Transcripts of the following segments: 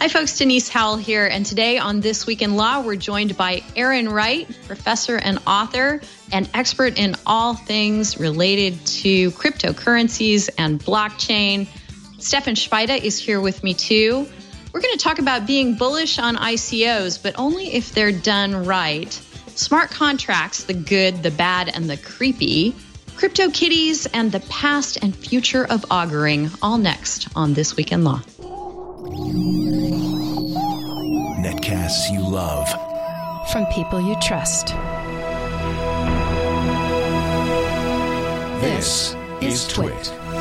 Hi, folks. Denise Howell here. And today on This Week in Law, we're joined by Aaron Wright, professor and author and expert in all things related to cryptocurrencies and blockchain. Stefan Spida is here with me, too. We're going to talk about being bullish on ICOs, but only if they're done right. Smart contracts, the good, the bad, and the creepy. CryptoKitties and the past and future of auguring, all next on This Week in Law. Netcasts you love. From people you trust. This is Twit.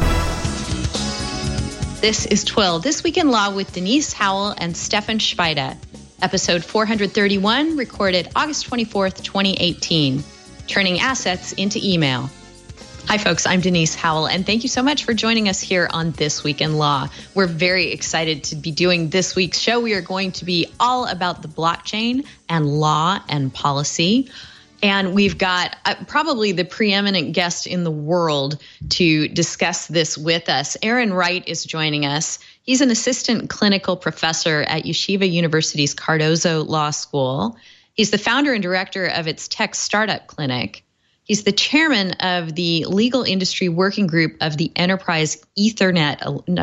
This is Twill, This Week in Law with Denise Howell and Stefan Spida. Episode 431, recorded August 24th, 2018. Turning assets into email. Hi, folks. I'm Denise Howell, and thank you so much for joining us here on This Week in Law. We're very excited to be doing this week's show. We are going to be all about the blockchain and law and policy. And we've got probably the preeminent guest in the world to discuss this with us. Aaron Wright is joining us. He's an assistant clinical professor at Yeshiva University's Cardozo Law School. He's the founder and director of its tech startup clinic. He's the chairman of the legal industry working group of the Enterprise Ethereum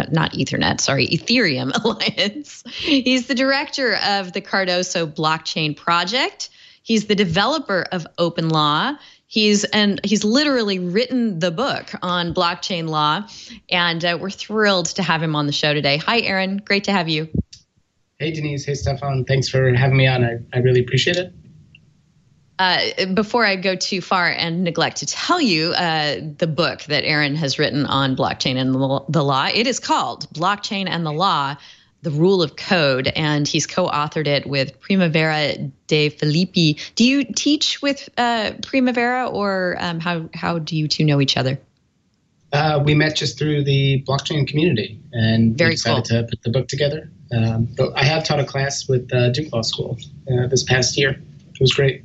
Alliance. He's the director of the Cardozo Blockchain Project. He's the developer of Open Law. He's literally written the book on blockchain law, and we're thrilled to have him on the show today. Hi, Aaron. Great to have you. Hey, Denise. Hey, Stefan. Thanks for having me on. I really appreciate it. Before I go too far and neglect to tell you the book that Aaron has written on blockchain and the law, it is called Blockchain and the Law, The Rule of Code, and he's co-authored it with Primavera de Filippi. Do you teach with Primavera, or how do you two know each other? We met just through the blockchain community, and we decided to put the book together. But I have taught a class with Duke Law School this past year. It was great.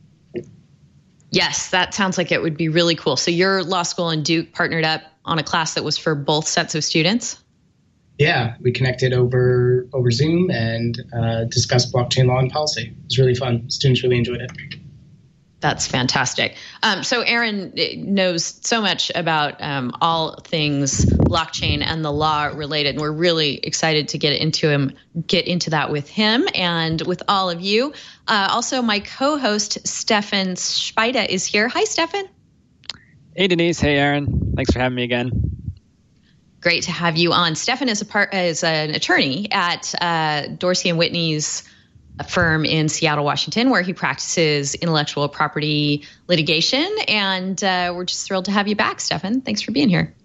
Yes, that sounds like it would be really cool. So your law school and Duke partnered up on a class that was for both sets of students? Yeah, we connected over Zoom and discussed blockchain law and policy. It was really fun. Students really enjoyed it. That's fantastic. So Aaron knows so much about all things blockchain and the law related, and we're really excited to get into that with him and with all of you. Also, my co-host Stefan Spida is here. Hi, Stefan. Hey, Denise. Hey, Aaron. Thanks for having me again. Great to have you on. Stefan is an attorney at Dorsey and Whitney's firm in Seattle, Washington, where he practices intellectual property litigation. And we're just thrilled to have you back, Stefan. Thanks for being here.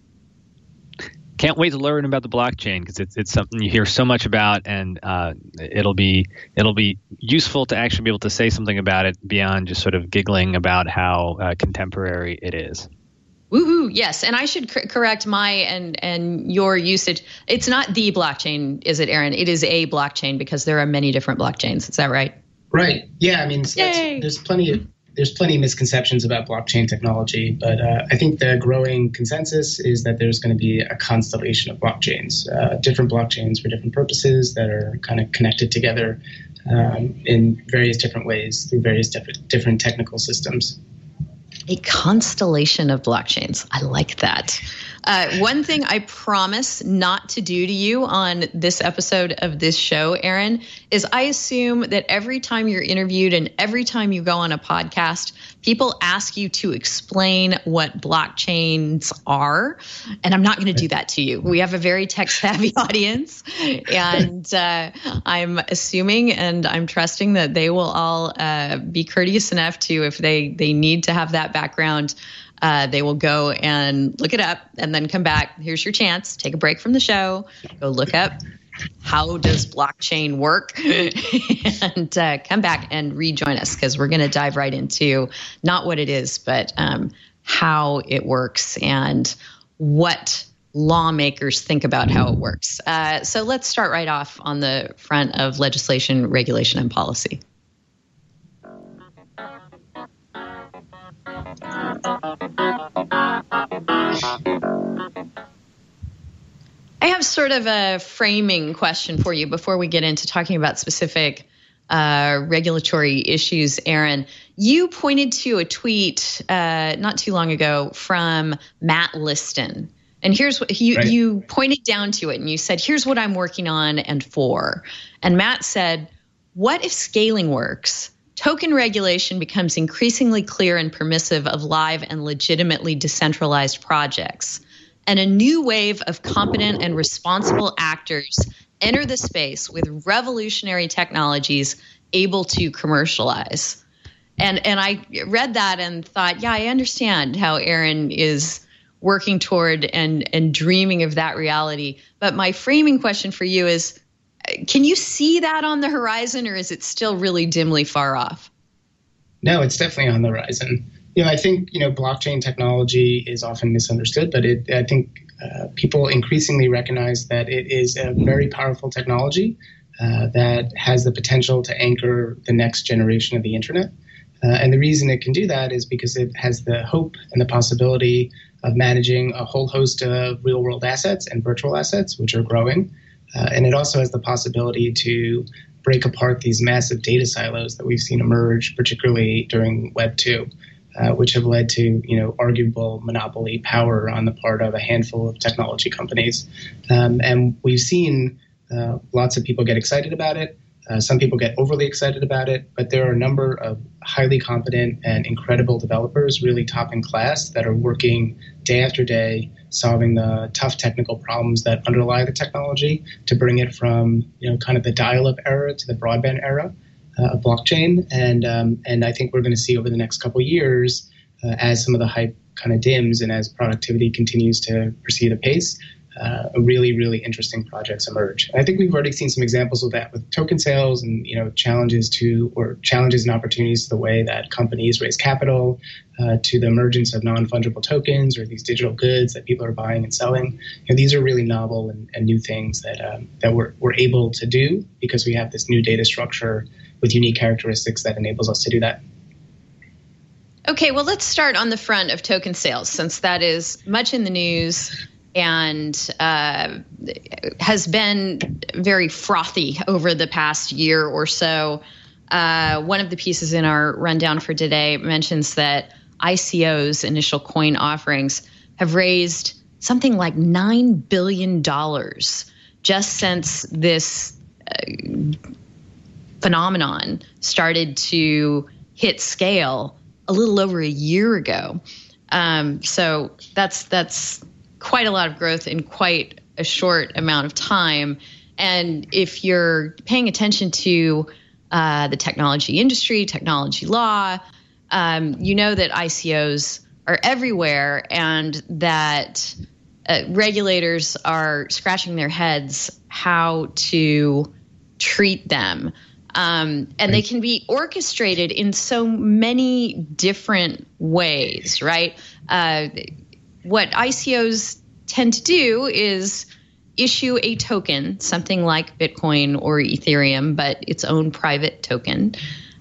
Can't wait to learn about the blockchain, because it's something you hear so much about, and it'll be useful to actually be able to say something about it beyond just sort of giggling about how contemporary it is. Woohoo! Yes, and I should correct my and your usage. It's not the blockchain, is it, Aaron? It is a blockchain, because there are many different blockchains. Is that right? Right. Yeah. I mean, there's plenty of misconceptions about blockchain technology, but I think the growing consensus is that there's going to be a constellation of blockchains, different blockchains for different purposes that are kind of connected together in various different ways through various different technical systems. A constellation of blockchains. I like that. One thing I promise not to do to you on this episode of this show, Aaron, is I assume that every time you're interviewed and every time you go on a podcast, people ask you to explain what blockchains are. And I'm not going to do that to you. We have a very tech-savvy audience, and I'm assuming and I'm trusting that they will all be courteous enough to, if they need to have that background, they will go and look it up and then come back. Here's your chance. Take a break from the show. Go look up how does blockchain work and come back and rejoin us, because we're going to dive right into not what it is, but how it works and what lawmakers think about how it works. So let's start right off on the front of legislation, regulation, and policy. I have have sort of a framing question for you before we get into talking about specific regulatory issues, Aaron. You pointed to a tweet not too long ago from Matt Liston. And here's what you pointed down to it and you said, here's what I'm working on and for. And Matt said, what if scaling works? Token regulation becomes increasingly clear and permissive of live and legitimately decentralized projects. And a new wave of competent and responsible actors enter the space with revolutionary technologies able to commercialize. And I read that and thought, yeah, I understand how Aaron is working toward and dreaming of that reality. But my framing question for you is, can you see that on the horizon, or is it still really dimly far off? No, it's definitely on the horizon. I think, blockchain technology is often misunderstood, but I think people increasingly recognize that it is a very powerful technology that has the potential to anchor the next generation of the internet. And the reason it can do that is because it has the hope and the possibility of managing a whole host of real-world assets and virtual assets, which are growing. And it also has the possibility to break apart these massive data silos that we've seen emerge, particularly during Web 2, which have led to, arguable monopoly power on the part of a handful of technology companies. And we've seen lots of people get excited about it. Some people get overly excited about it, but there are a number of highly competent and incredible developers, really top in class, that are working day after day, solving the tough technical problems that underlie the technology to bring it from, kind of the dial-up era to the broadband era of blockchain. And I think we're going to see over the next couple of years, as some of the hype kind of dims and as productivity continues to proceed apace, really, really interesting projects emerge. And I think we've already seen some examples of that with token sales and, challenges and opportunities to the way that companies raise capital, to the emergence of non-fungible tokens or these digital goods that people are buying and selling. These are really novel and new things that we're able to do because we have this new data structure with unique characteristics that enables us to do that. Okay, well, let's start on the front of token sales, since that is much in the news and has been very frothy over the past year or so. One of the pieces in our rundown for today mentions that ICO's initial coin offerings have raised something like $9 billion just since this phenomenon started to hit scale a little over a year ago. So that's quite a lot of growth in quite a short amount of time. And if you're paying attention to the technology industry, technology law, you know that ICOs are everywhere and that regulators are scratching their heads how to treat them. And they can be orchestrated in so many different ways, right? What ICOs tend to do is issue a token, something like Bitcoin or Ethereum, but its own private token,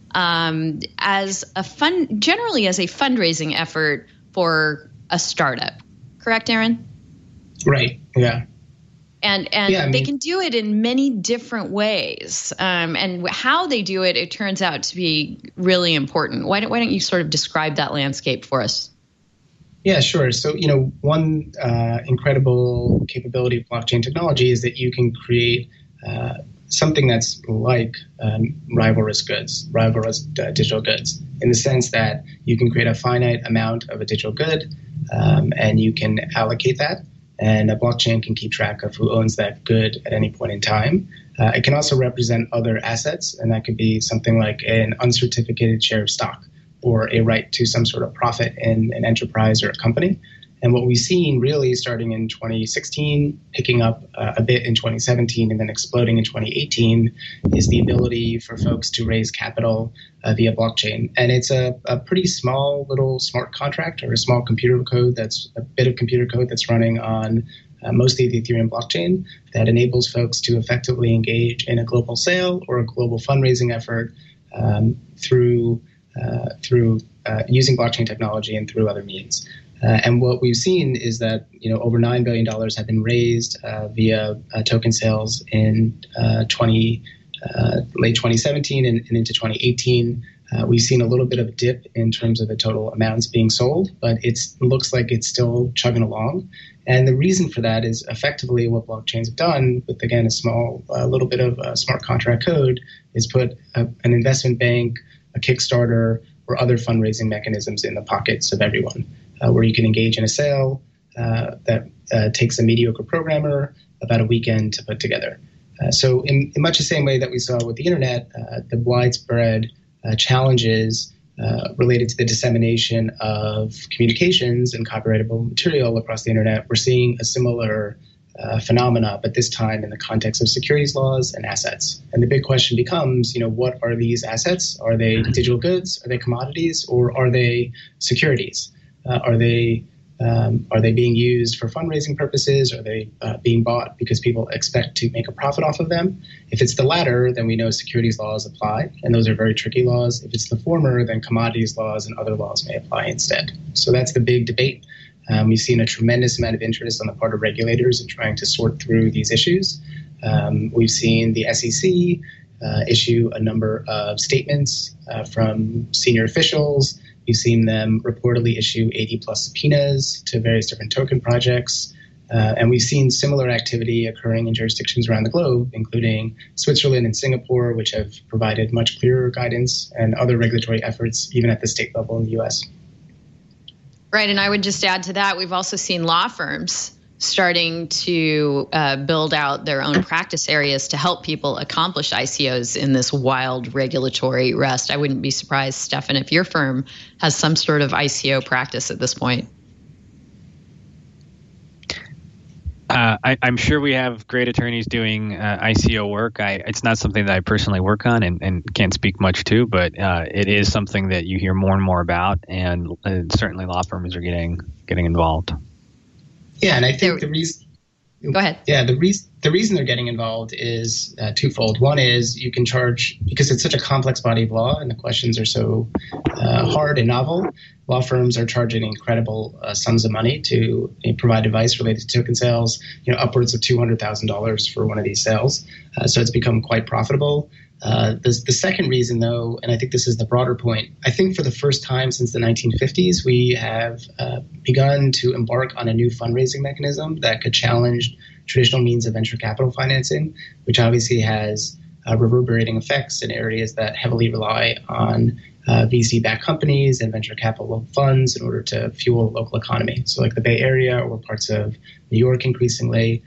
as a generally as a fundraising effort for a startup. Correct, Aaron? Right. Yeah. And they can do it in many different ways. And how they do it, it turns out to be really important. Why don't you sort of describe that landscape for us? Yeah, sure. So, one incredible capability of blockchain technology is that you can create something that's like rivalrous digital goods, in the sense that you can create a finite amount of a digital good and you can allocate that. And a blockchain can keep track of who owns that good at any point in time. It can also represent other assets, and that could be something like an uncertificated share of stock or a right to some sort of profit in an enterprise or a company. And what we've seen really starting in 2016, picking up a bit in 2017, and then exploding in 2018, is the ability for folks to raise capital via blockchain. And it's a pretty small little smart contract, or a small computer code that's a bit of computer code that's running on mostly the Ethereum blockchain, that enables folks to effectively engage in a global sale or a global fundraising effort through using blockchain technology and through other means. And what we've seen is that over $9 billion have been raised via token sales in late 2017 and into 2018. We've seen a little bit of a dip in terms of the total amounts being sold, but it looks like it's still chugging along. And the reason for that is effectively what blockchains have done with, again, a little bit of smart contract code, is put an investment bank, a Kickstarter, or other fundraising mechanisms in the pockets of everyone, where you can engage in a sale that takes a mediocre programmer about a weekend to put together. So in much the same way that we saw with the internet, the widespread challenges related to the dissemination of communications and copyrightable material across the internet, we're seeing a similar phenomena, but this time in the context of securities laws and assets. And the big question becomes, what are these assets? Are they digital goods? Are they commodities? Or are they securities? Are they being used for fundraising purposes? Are they being bought because people expect to make a profit off of them? If it's the latter, then we know securities laws apply, and those are very tricky laws. If it's the former, then commodities laws and other laws may apply instead. So that's the big debate. We've seen a tremendous amount of interest on the part of regulators in trying to sort through these issues. We've seen the SEC issue a number of statements from senior officials. We've seen them reportedly issue 80-plus subpoenas to various different token projects. And we've seen similar activity occurring in jurisdictions around the globe, including Switzerland and Singapore, which have provided much clearer guidance, and other regulatory efforts, even at the state level in the U.S. Right. And I would just add to that, we've also seen law firms starting to build out their own practice areas to help people accomplish ICOs in this wild regulatory rest. I wouldn't be surprised, Stefan, if your firm has some sort of ICO practice at this point. I'm sure we have great attorneys doing ICO work. It's not something that I personally work on and can't speak much to, but it is something that you hear more and more about, and certainly law firms are getting involved. Yeah, and I think the reason. Go ahead. Yeah, the reason they're getting involved is twofold. One is you can charge, because it's such a complex body of law and the questions are so hard and novel, law firms are charging incredible sums of money to provide advice related to token sales, upwards of $200,000 for one of these sales. So it's become quite profitable. The second reason, though, and I think this is the broader point, I think for the first time since the 1950s, we have begun to embark on a new fundraising mechanism that could challenge traditional means of venture capital financing, which obviously has reverberating effects in areas that heavily rely on VC-backed companies and venture capital funds in order to fuel the local economy. So like the Bay Area or parts of New York increasingly,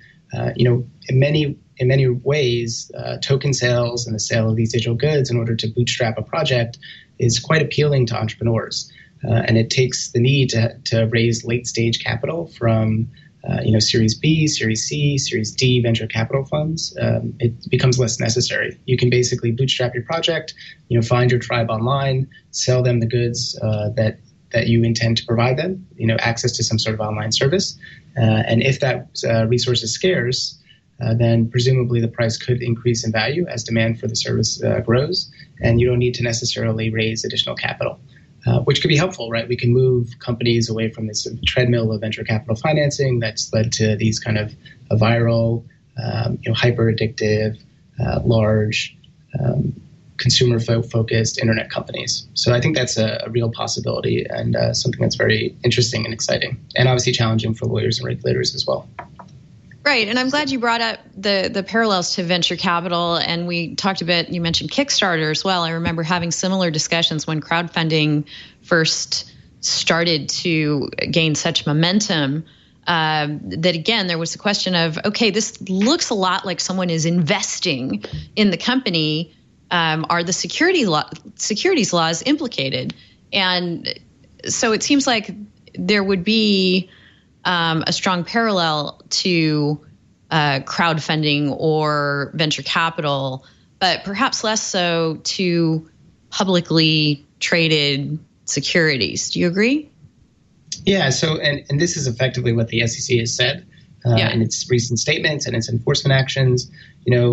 in many ways, token sales and the sale of these digital goods in order to bootstrap a project is quite appealing to entrepreneurs. And it takes the need to raise late-stage capital from Series B, Series C, Series D venture capital funds. It becomes less necessary. You can basically bootstrap your project, find your tribe online, sell them the goods that you intend to provide them, access to some sort of online service. And if that resource is scarce, then presumably the price could increase in value as demand for the service grows, and you don't need to necessarily raise additional capital, which could be helpful, right? We can move companies away from this treadmill of venture capital financing that's led to these kind of viral, hyper addictive, large, consumer-focused internet companies. So I think that's a real possibility and something that's very interesting and exciting, and obviously challenging for lawyers and regulators as well. Right. And I'm glad you brought up the parallels to venture capital. And we talked a bit, you mentioned Kickstarter as well. I remember having similar discussions when crowdfunding first started to gain such momentum that, again, there was the question of, okay, this looks a lot like someone is investing in the company. Are the securities laws implicated? And so it seems like there would be a strong parallel to crowdfunding or venture capital, but perhaps less so to publicly traded securities. Do you agree? Yeah. So, and this is effectively what the SEC has said in its recent statements and its enforcement actions.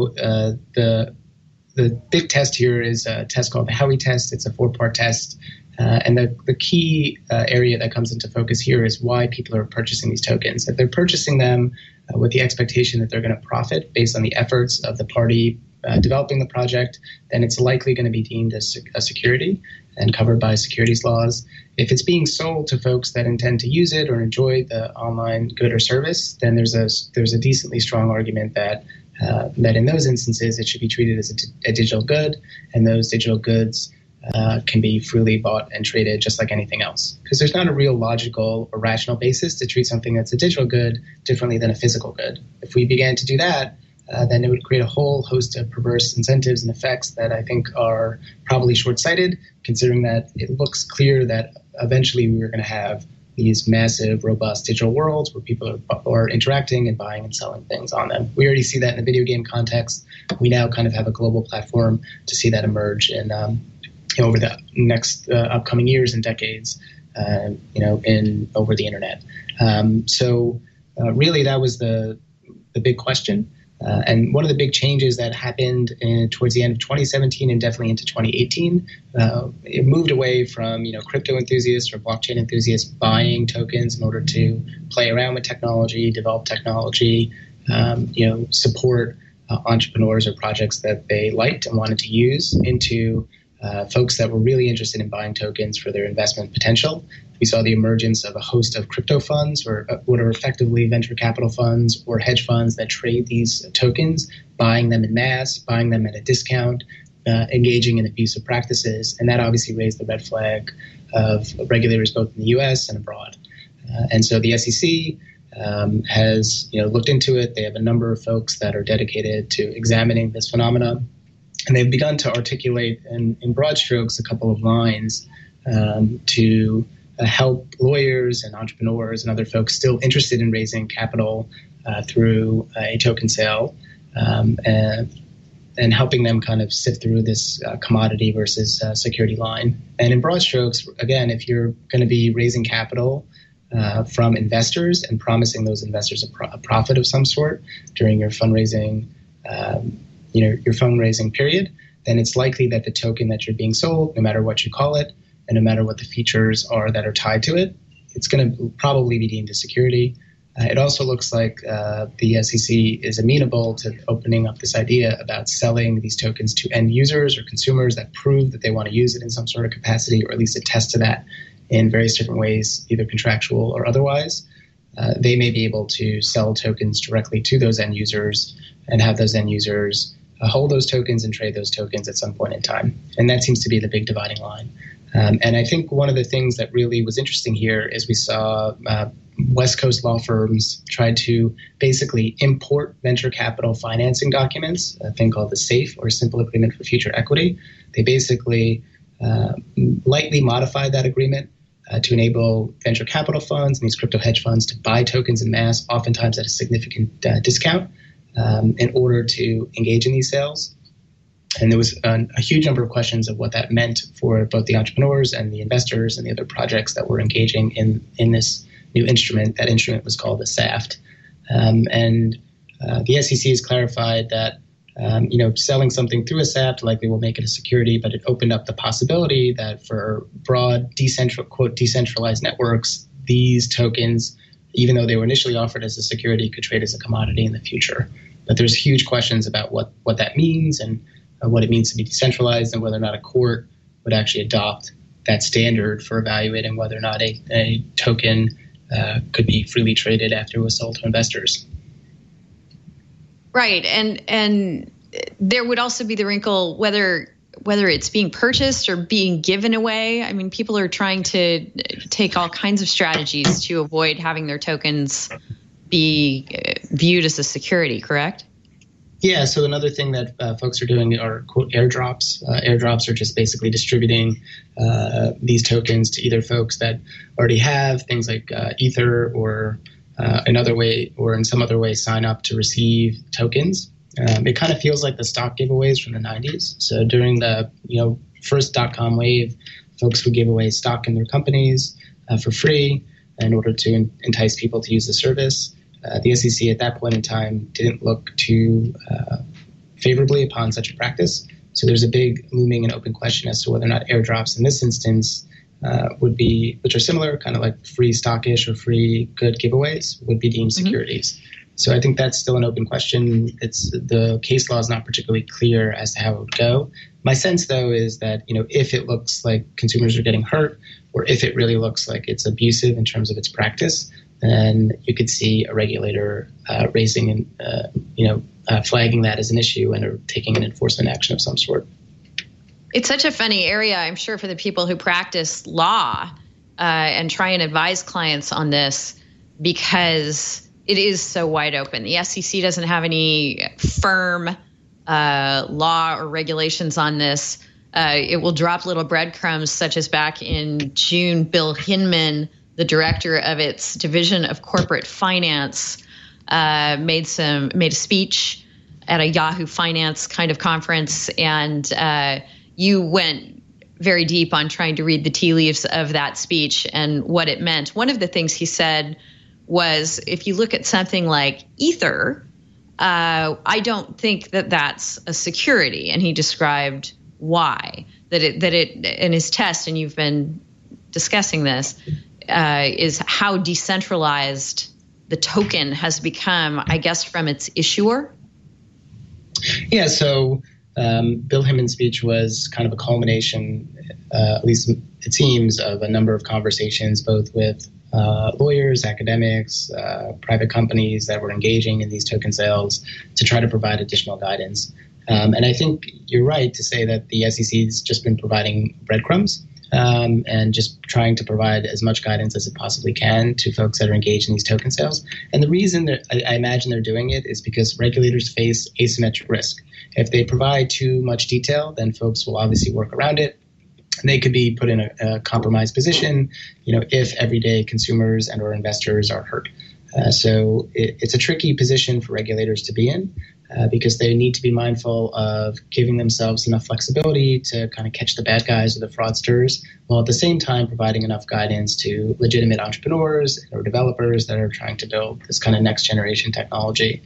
The big test here is a test called the Howey test. It's a 4-part test. And the key area that comes into focus here is why people are purchasing these tokens. If they're purchasing them with the expectation that they're going to profit based on the efforts of the party developing the project, then it's likely going to be deemed as a security and covered by securities laws. If it's being sold to folks that intend to use it or enjoy the online good or service, then there's a decently strong argument that in those instances it should be treated as a digital good, and those digital goods can be freely bought and traded just like anything else. Because there's not a real logical or rational basis to treat something that's a digital good differently than a physical good. If we began to do that, then it would create a whole host of perverse incentives and effects that I think are probably short-sighted, considering that it looks clear that eventually we are going to have these massive, robust digital worlds where people are interacting and buying and selling things on them. We already see that in the video game context. We now kind of have a global platform to see that emerge in over the next upcoming years and decades, over the internet. So really, that was the big question. And one of the big changes that happened towards the end of 2017 and definitely into 2018, it moved away from crypto enthusiasts or blockchain enthusiasts buying tokens in order to play around with technology, develop technology, support entrepreneurs or projects that they liked and wanted to use, into folks that were really interested in buying tokens for their investment potential. We saw the emergence of a host of crypto funds, or what are effectively venture capital funds or hedge funds that trade these tokens, buying them in mass, buying them at a discount, engaging in abusive practices. And that obviously raised the red flag of regulators both in the U.S. and abroad. And so the SEC has looked into it. They have a number of folks that are dedicated to examining this phenomena. And they've begun to articulate in broad strokes a couple of lines to help lawyers and entrepreneurs and other folks still interested in raising capital through a token sale, and helping them kind of sift through this commodity versus security line. And in broad strokes, again, if you're going to be raising capital from investors and promising those investors a profit of some sort during your fundraising your fundraising period, then it's likely that the token that you're being sold, no matter what you call it, and no matter what the features are that are tied to it, it's going to probably be deemed a security. It also looks like the SEC is amenable to opening up this idea about selling these tokens to end users or consumers that prove that they want to use it in some sort of capacity, or at least attest to that in various different ways, either contractual or otherwise. They may be able to sell tokens directly to those end users and have those end users hold those tokens and trade those tokens at some point in time. And that seems to be the big dividing line. And I think one of the things that really was interesting here is we saw West Coast law firms try to basically import venture capital financing documents, a thing called the SAFE, or Simple Agreement for Future Equity. They basically lightly modified that agreement to enable venture capital funds and these crypto hedge funds to buy tokens in mass, oftentimes at a significant discount, in order to engage in these sales. And there was a huge number of questions of what that meant for both the entrepreneurs and the investors and the other projects that were engaging in this new instrument. That instrument was called the SAFT. And the SEC has clarified that selling something through a SAFT likely will make it a security, but it opened up the possibility that for broad decentralized networks, these tokens, even though they were initially offered as a security, could trade as a commodity in the future. But there's huge questions about what that means and what it means to be decentralized, and whether or not a court would actually adopt that standard for evaluating whether or not a token could be freely traded after it was sold to investors. Right, and there would also be the wrinkle whether it's being purchased or being given away. I mean, people are trying to take all kinds of strategies to avoid having their tokens be viewed as a security, correct? Yeah, so another thing that folks are doing are, quote, airdrops. Airdrops are just basically distributing these tokens to either folks that already have things like Ether or another way, or in some other way sign up to receive tokens. It kind of feels like the stock giveaways from the 90s. So during the first .com wave, folks would give away stock in their companies for free in order to entice people to use the service. The SEC at that point in time didn't look too favorably upon such a practice. So there's a big looming and open question as to whether or not airdrops in this instance which are similar, kind of like free stockish or free good giveaways, would be deemed securities. So I think that's still an open question. The case law is not particularly clear as to how it would go. My sense, though, is that if it looks like consumers are getting hurt, or if it really looks like it's abusive in terms of its practice, then you could see a regulator raising and flagging that as an issue and or taking an enforcement action of some sort. It's such a funny area, I'm sure, for the people who practice law and try and advise clients on this, because it is so wide open. The SEC doesn't have any firm law or regulations on this. It will drop little breadcrumbs, such as back in June, Bill Hinman, the director of its Division of Corporate Finance, made a speech at a Yahoo Finance kind of conference, and you went very deep on trying to read the tea leaves of that speech and what it meant. One of the things he said was, if you look at something like Ether, I don't think that that's a security. And he described why, that it in his test, and you've been discussing this, is how decentralized the token has become, I guess, from its issuer. Yeah, so Bill Hinman's speech was kind of a culmination, at least it seems, of a number of conversations, both with lawyers, academics, private companies that were engaging in these token sales to try to provide additional guidance. And I think you're right to say that the SEC has just been providing breadcrumbs and just trying to provide as much guidance as it possibly can to folks that are engaged in these token sales. And the reason that I imagine they're doing it is because regulators face asymmetric risk. If they provide too much detail, then folks will obviously work around it. They could be put in a compromised position, if everyday consumers and or investors are hurt. So it's a tricky position for regulators to be in because they need to be mindful of giving themselves enough flexibility to kind of catch the bad guys or the fraudsters, while at the same time providing enough guidance to legitimate entrepreneurs or developers that are trying to build this kind of next generation technology.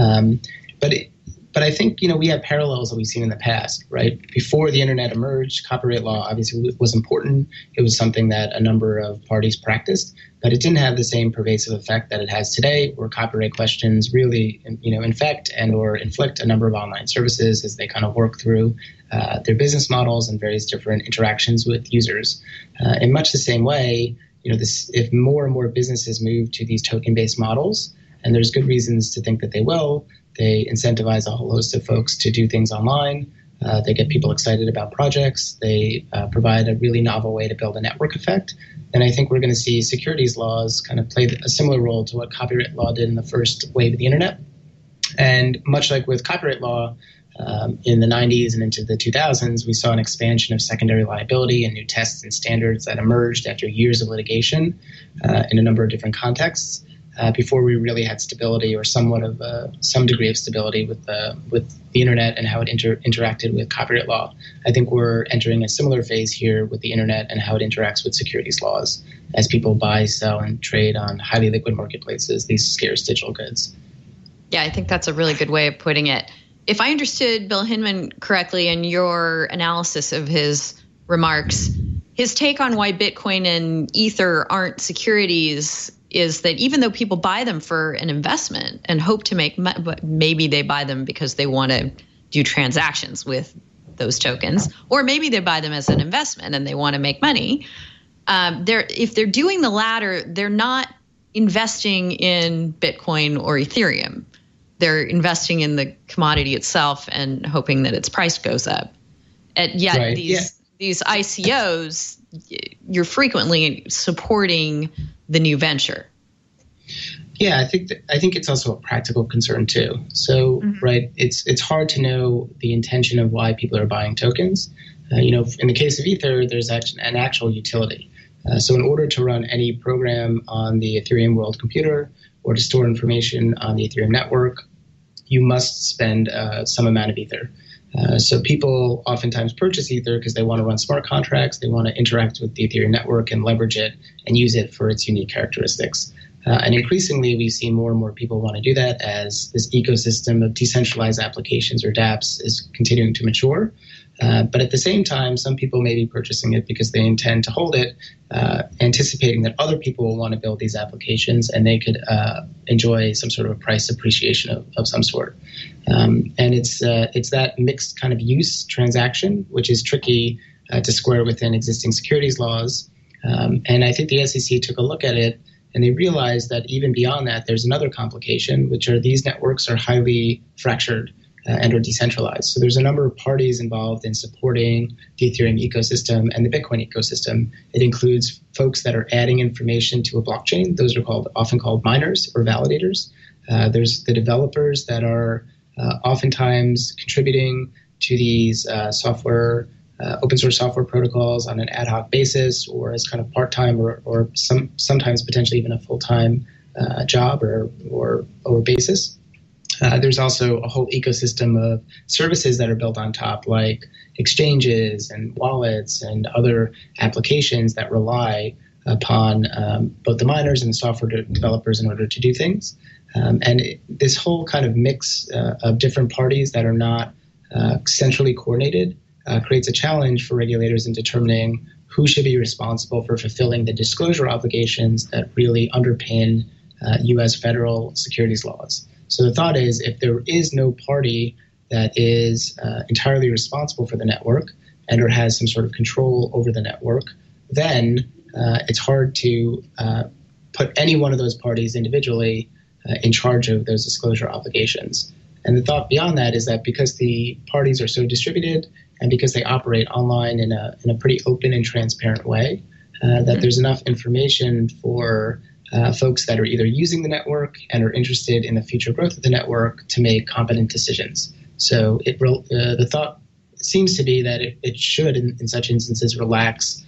But I think, we have parallels that we've seen in the past, right? Before the internet emerged, copyright law obviously was important. It was something that a number of parties practiced, but it didn't have the same pervasive effect that it has today, where copyright questions really, infect and or inflict a number of online services as they kind of work through their business models and various different interactions with users. In much the same way, if more and more businesses move to these token-based models, and there's good reasons to think that they will, they incentivize a whole host of folks to do things online. They get people excited about projects. They provide a really novel way to build a network effect. And I think we're going to see securities laws kind of play a similar role to what copyright law did in the first wave of the internet. And much like with copyright law in the 90s and into the 2000s, we saw an expansion of secondary liability and new tests and standards that emerged after years of litigation in a number of different contexts. Before we really had stability or somewhat of some degree of stability with the internet and how it interacted with copyright law. I think we're entering a similar phase here with the internet and how it interacts with securities laws as people buy, sell, and trade on highly liquid marketplaces, these scarce digital goods. Yeah, I think that's a really good way of putting it. If I understood Bill Hinman correctly in your analysis of his remarks, his take on why Bitcoin and Ether aren't securities is that even though people buy them for an investment and hope to make money, but maybe they buy them because they want to do transactions with those tokens, or maybe they buy them as an investment and they want to make money. If they're doing the latter, they're not investing in Bitcoin or Ethereum. They're investing in the commodity itself and hoping that its price goes up. And yet right. These ICOs, you're frequently supporting the new venture. Yeah, I think it's also a practical concern too. So, right, it's hard to know the intention of why people are buying tokens. In the case of Ether, there's an actual utility. So in order to run any program on the Ethereum world computer or to store information on the Ethereum network, you must spend some amount of Ether. So people oftentimes purchase Ether because they want to run smart contracts. They want to interact with the Ethereum network and leverage it and use it for its unique characteristics. And increasingly, we've seen more and more people want to do that as this ecosystem of decentralized applications, or dApps, is continuing to mature. But at the same time, some people may be purchasing it because they intend to hold it, anticipating that other people will want to build these applications and they could enjoy some sort of a price appreciation of some sort. And it's that mixed kind of use transaction, which is tricky to square within existing securities laws. And I think the SEC took a look at it, and they realized that even beyond that, there's another complication, which are these networks are highly fractured and are decentralized. So there's a number of parties involved in supporting the Ethereum ecosystem and the Bitcoin ecosystem. It includes folks that are adding information to a blockchain. Those are often called miners or validators. There's the developers that are oftentimes contributing to these open source software protocols on an ad hoc basis, or as kind of part-time, or sometimes potentially even a full-time job or basis. There's also a whole ecosystem of services that are built on top, like exchanges and wallets and other applications that rely upon both the miners and the software developers in order to do things. This whole kind of mix of different parties that are not centrally coordinated creates a challenge for regulators in determining who should be responsible for fulfilling the disclosure obligations that really underpin U.S. federal securities laws. So the thought is, if there is no party that is entirely responsible for the network and or has some sort of control over the network, then it's hard to put any one of those parties individually in charge of those disclosure obligations. And the thought beyond that is that because the parties are so distributed and because they operate online in a pretty open and transparent way, that there's enough information for folks that are either using the network and are interested in the future growth of the network to make competent decisions. So the thought seems to be that it should, in such instances, relax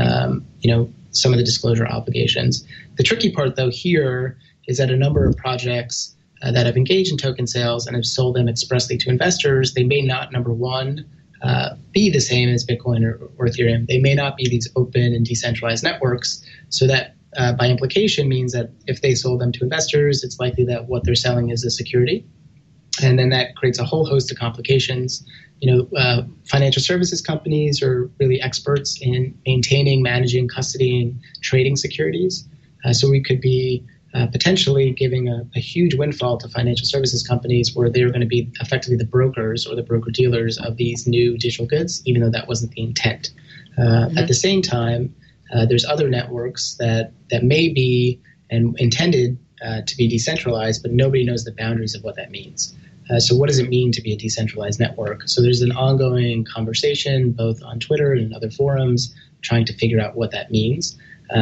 some of the disclosure obligations. The tricky part, though, here is that a number of projects that have engaged in token sales and have sold them expressly to investors, they may not, number one, be the same as Bitcoin or Ethereum. They may not be these open and decentralized networks, so that by implication means that if they sold them to investors, it's likely that what they're selling is a security. And then that creates a whole host of complications. Financial services companies are really experts in maintaining, managing, custodying, trading securities. So we could be potentially giving a huge windfall to financial services companies where they're going to be effectively the brokers or the broker-dealers of these new digital goods, even though that wasn't the intent. At the same time, there's other networks that may be and intended to be decentralized, but nobody knows the boundaries of what that means. So what does it mean to be a decentralized network? So there's an ongoing conversation both on Twitter and other forums trying to figure out what that means.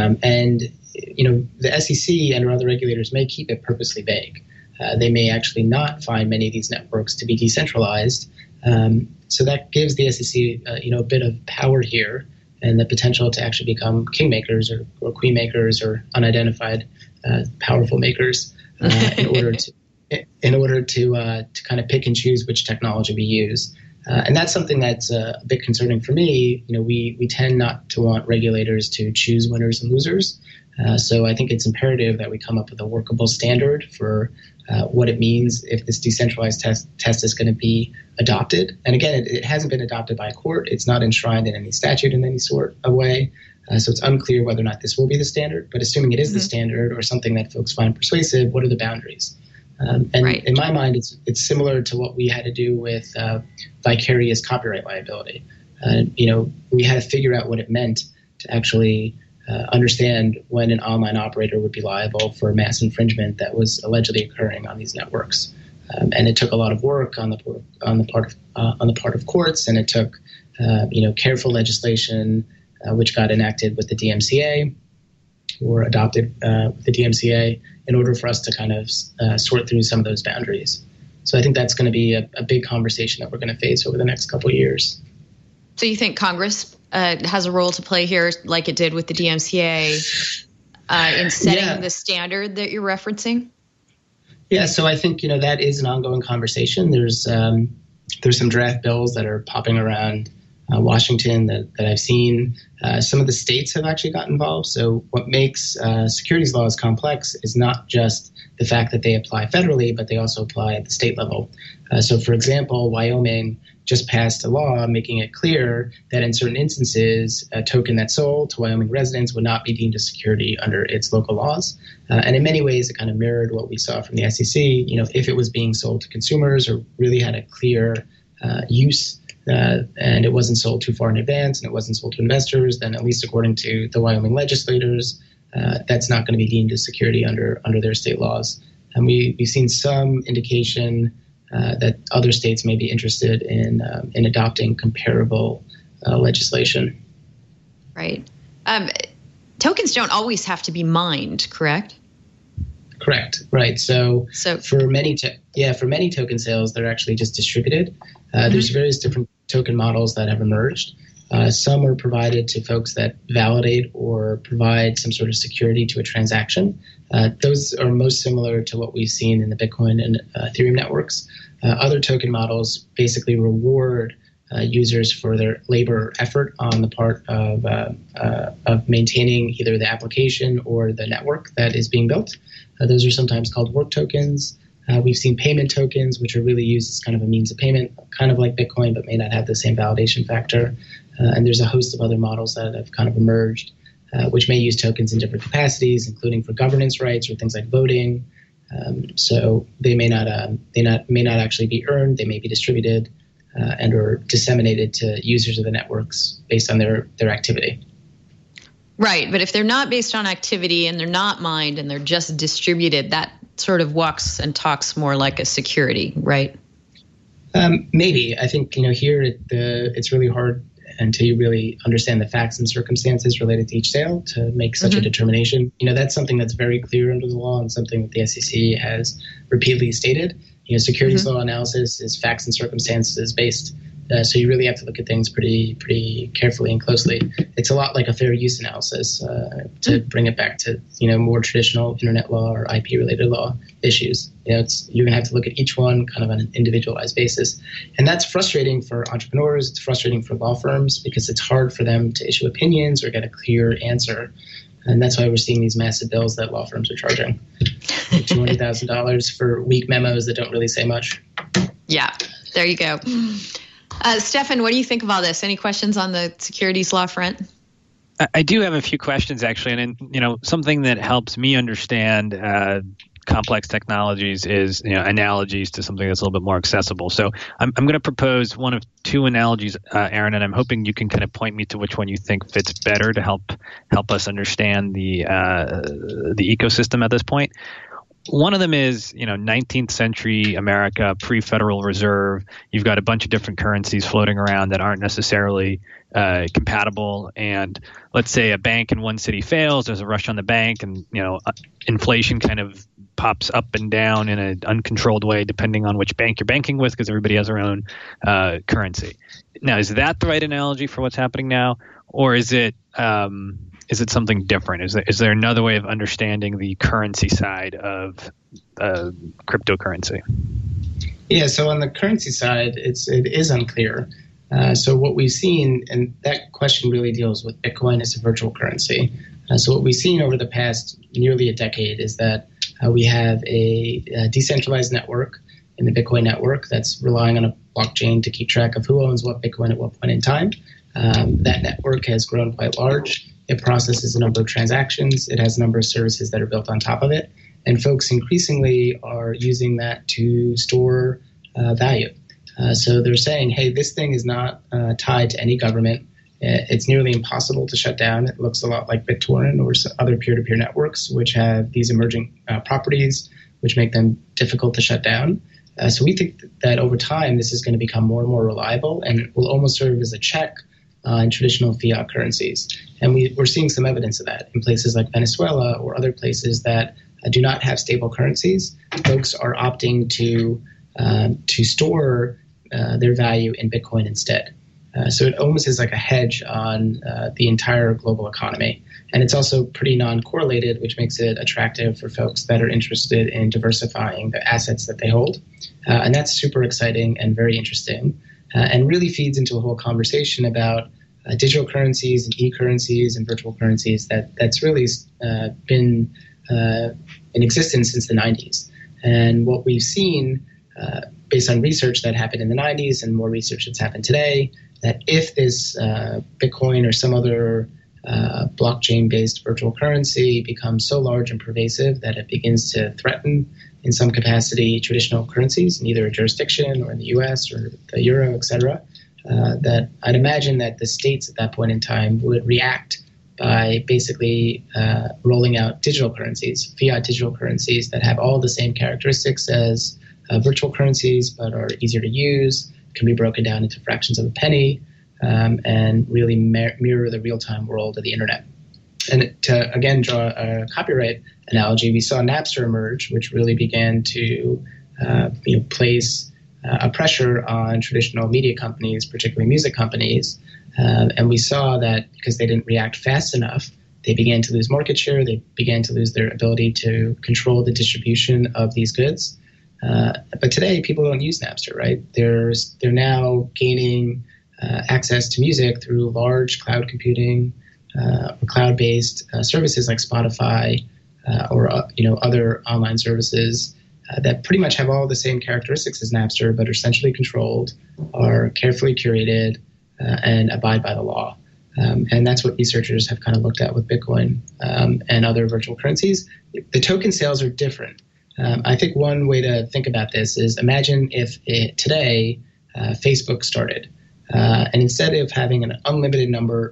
The SEC and other regulators may keep it purposely vague. They may actually not find many of these networks to be decentralized. So that gives the SEC a bit of power here and the potential to actually become kingmakers or queenmakers or unidentified powerful makers in order to kind of pick and choose which technology we use. And that's something that's a bit concerning for me. We tend not to want regulators to choose winners and losers. So I think it's imperative that we come up with a workable standard for what it means if this decentralized test is going to be adopted. And again, it hasn't been adopted by a court. It's not enshrined in any statute in any sort of way. So it's unclear whether or not this will be the standard. But assuming it is the standard or something that folks find persuasive, what are the boundaries? In my mind, it's similar to what we had to do with vicarious copyright liability. We had to figure out what it meant to actually understand when an online operator would be liable for mass infringement that was allegedly occurring on these networks. And it took a lot of work on the part of courts, and it took careful legislation which got enacted with the DMCA or adopted with the DMCA in order for us to kind of sort through some of those boundaries. So I think that's going to be a big conversation that we're going to face over the next couple of years. So you think Congress has a role to play here, like it did with the DMCA, in setting the standard that you're referencing? Yeah, so I think that is an ongoing conversation. There's some draft bills that are popping around Washington that I've seen. Some of the states have actually got involved. So what makes securities laws complex is not just the fact that they apply federally, but they also apply at the state level. So, for example, Wyoming just passed a law making it clear that in certain instances, a token that's sold to Wyoming residents would not be deemed a security under its local laws. And in many ways, it kind of mirrored what we saw from the SEC. If it was being sold to consumers or really had a clear use, and it wasn't sold too far in advance and it wasn't sold to investors, then at least according to the Wyoming legislators, that's not going to be deemed a security under their state laws. And we've seen some indication that other states may be interested in adopting comparable legislation. Right. Tokens don't always have to be mined, correct? Correct. Right. So for many token sales, they're actually just distributed. There's various different token models that have emerged. Some are provided to folks that validate or provide some sort of security to a transaction. Those are most similar to what we've seen in the Bitcoin and Ethereum networks. Other token models basically reward users for their labor or effort on the part of maintaining either the application or the network that is being built. Those are sometimes called work tokens. We've seen payment tokens, which are really used as kind of a means of payment, kind of like Bitcoin, but may not have the same validation factor. And there's a host of other models that have kind of emerged, which may use tokens in different capacities, including for governance rights or things like voting. So they may not actually be earned. They may be distributed and or disseminated to users of the networks based on their activity. Right, but if they're not based on activity and they're not mined and they're just distributed, that sort of walks and talks more like a security, right? Maybe. I think here it's really hard until you really understand the facts and circumstances related to each sale to make such a determination. That's something that's very clear under the law and something that the SEC has repeatedly stated. Securities law analysis is facts and circumstances based. So you really have to look at things pretty carefully and closely. It's a lot like a fair use analysis to bring it back to more traditional internet law or IP related law issues. You're going to have to look at each one kind of on an individualized basis, and that's frustrating for entrepreneurs. It's frustrating for law firms because it's hard for them to issue opinions or get a clear answer. And that's why we're seeing these massive bills that law firms are charging, $200,000 for weak memos that don't really say much. Yeah, there you go. Stefan, what do you think of all this? Any questions on the securities law front? I do have a few questions, actually. And, something that helps me understand complex technologies is, analogies to something that's a little bit more accessible. So I'm going to propose one of two analogies, Aaron, and I'm hoping you can kind of point me to which one you think fits better to help us understand the ecosystem at this point. One of them is, 19th century America, pre-Federal Reserve. You've got a bunch of different currencies floating around that aren't necessarily compatible. And let's say a bank in one city fails, there's a rush on the bank, and inflation kind of pops up and down in an uncontrolled way depending on which bank you're banking with, because everybody has their own currency. Now, is that the right analogy for what's happening now, or is it something different? Is there another way of understanding the currency side of cryptocurrency? Yeah, so on the currency side, it is unclear. So what we've seen, and that question really deals with Bitcoin as a virtual currency. So what we've seen over the past nearly a decade is that we have a decentralized network in the Bitcoin network that's relying on a blockchain to keep track of who owns what Bitcoin at what point in time. That network has grown quite large. It processes a number of transactions. It has a number of services that are built on top of it. And folks increasingly are using that to store value. So they're saying, hey, this thing is not tied to any government. It's nearly impossible to shut down. It looks a lot like BitTorrent or other peer-to-peer networks, which have these emerging properties, which make them difficult to shut down. So we think that over time, this is going to become more and more reliable and will almost serve as a check in traditional fiat currencies. And we're seeing some evidence of that in places like Venezuela or other places that do not have stable currencies. Folks are opting to store their value in Bitcoin instead. So it almost is like a hedge on the entire global economy. And it's also pretty non-correlated, which makes it attractive for folks that are interested in diversifying the assets that they hold. And that's super exciting and very interesting. and really feeds into a whole conversation about digital currencies and e-currencies and virtual currencies that's really been in existence since the 90s. And what we've seen, based on research that happened in the 90s and more research that's happened today, that if this Bitcoin or some other blockchain-based virtual currency becomes so large and pervasive that it begins to threaten, in some capacity, traditional currencies in either a jurisdiction or in the US or the euro, et cetera, that I'd imagine that the states at that point in time would react by basically rolling out digital currencies, fiat digital currencies that have all the same characteristics as virtual currencies, but are easier to use, can be broken down into fractions of a penny, and really mirror the real-time world of the internet. And to, again, draw a copyright analogy, we saw Napster emerge, which really began to place a pressure on traditional media companies, particularly music companies. And we saw that because they didn't react fast enough, they began to lose market share. They began to lose their ability to control the distribution of these goods. But today, people don't use Napster, right? They're now gaining access to music through large cloud computing or cloud-based services like Spotify or other online services that pretty much have all the same characteristics as Napster, but are centrally controlled, are carefully curated, and abide by the law. And that's what researchers have kind of looked at with Bitcoin and other virtual currencies. The token sales are different. I think one way to think about this is imagine if today Facebook started, and instead of having an unlimited number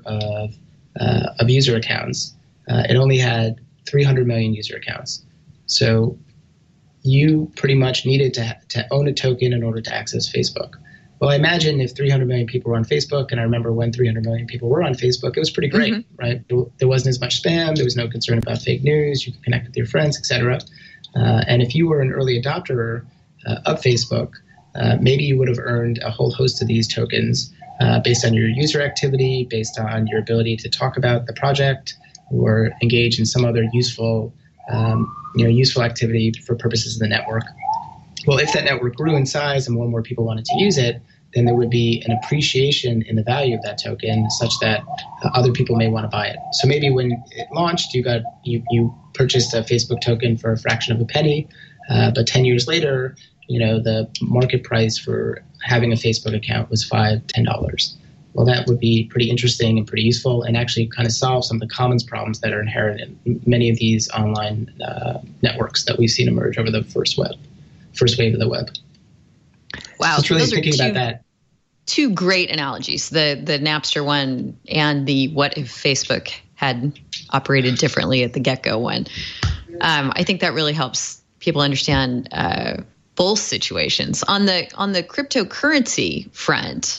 of user accounts, it only had 300 million user accounts. So you pretty much needed to own a token in order to access Facebook. Well, I imagine if 300 million people were on Facebook, and I remember when 300 million people were on Facebook, it was pretty great, right? There wasn't as much spam. There was no concern about fake news. You could connect with your friends, et cetera. And if you were an early adopter of Facebook, maybe you would have earned a whole host of these tokens based on your user activity, based on your ability to talk about the project or engage in some other useful activity for purposes of the network. Well, if that network grew in size and more people wanted to use it, then there would be an appreciation in the value of that token such that other people may want to buy it. So maybe when it launched, you purchased a Facebook token for a fraction of a penny, but 10 years later, the market price for having a Facebook account was $5, $10. Well, that would be pretty interesting and pretty useful and actually kind of solve some of the commons problems that are inherent in many of these online networks that we've seen emerge over the first wave of the web. Wow. So it's really thinking about that. Two great analogies, the Napster one and the what if Facebook had operated differently at the get-go one. I think that really helps people understand both situations. On the cryptocurrency front,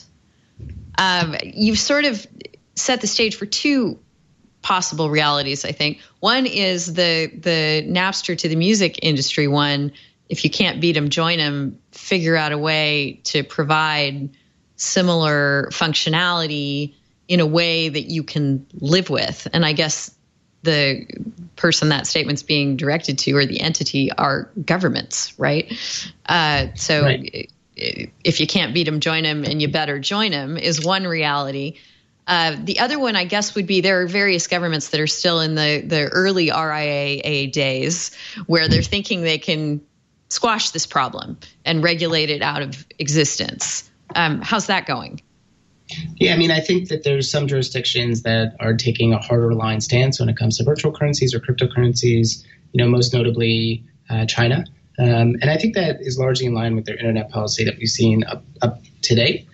you've sort of set the stage for two possible realities, I think. One is the Napster to the music industry one. If you can't beat them, join them, figure out a way to provide similar functionality in a way that you can live with. And I guess the person that statement's being directed to or the entity are governments, right? So right. If you can't beat them, join them, and you better join them is one reality. The other one, I guess, would be there are various governments that are still in the early RIAA days where they're thinking they can squash this problem and regulate it out of existence. How's that going? Yeah, I mean, I think that there's some jurisdictions that are taking a harder line stance when it comes to virtual currencies or cryptocurrencies, most notably China. And I think that is largely in line with their internet policy that we've seen up to date.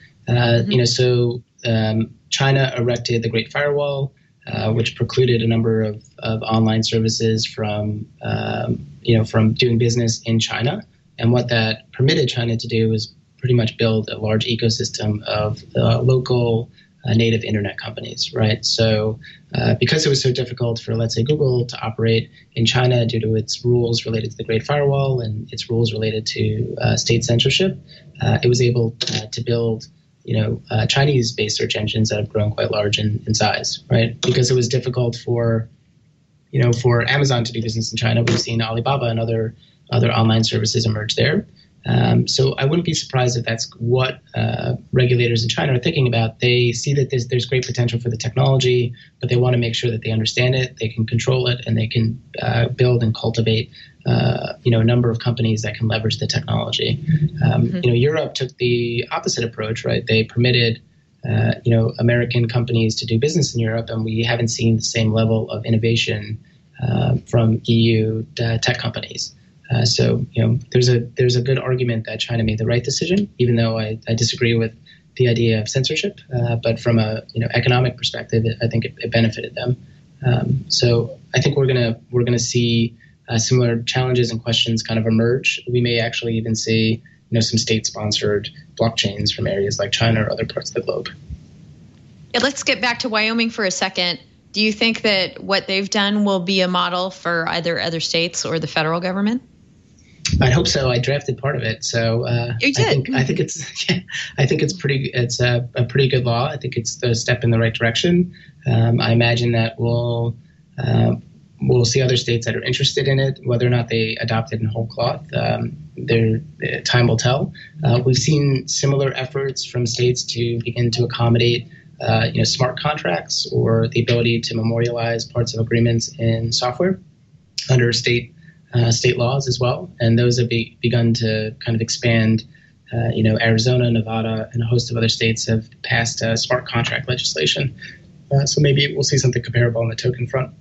So China erected the Great Firewall, which precluded a number of online services from doing business in China. And what that permitted China to do was pretty much build a large ecosystem of local native internet companies, right? So because it was so difficult for, let's say, Google to operate in China due to its rules related to the Great Firewall and its rules related to state censorship, it was able to build Chinese-based search engines that have grown quite large in size, right? Because it was difficult for Amazon to do business in China. We've seen Alibaba and other online services emerge there. So I wouldn't be surprised if that's what regulators in China are thinking about. They see that there's great potential for the technology, but they want to make sure that they understand it, they can control it, and they can build and cultivate a number of companies that can leverage the technology. Europe took the opposite approach, right? They permitted American companies to do business in Europe, and we haven't seen the same level of innovation from EU tech companies. So there's a good argument that China made the right decision, even though I disagree with the idea of censorship. But from a economic perspective, I think it benefited them. So I think we're gonna see similar challenges and questions kind of emerge. We may actually even see some state-sponsored blockchains from areas like China or other parts of the globe. Yeah, let's get back to Wyoming for a second. Do you think that what they've done will be a model for either other states or the federal government? I hope so. I drafted part of it, so you did. I think it's pretty. It's a pretty good law. I think it's the step in the right direction. I imagine that we'll see other states that are interested in it. Whether or not they adopt it in whole cloth, time will tell. We've seen similar efforts from states to begin to accommodate smart contracts or the ability to memorialize parts of agreements in software under state laws as well, and those have begun to kind of expand. Arizona, Nevada, and a host of other states have passed smart contract legislation. So maybe we'll see something comparable on the token front.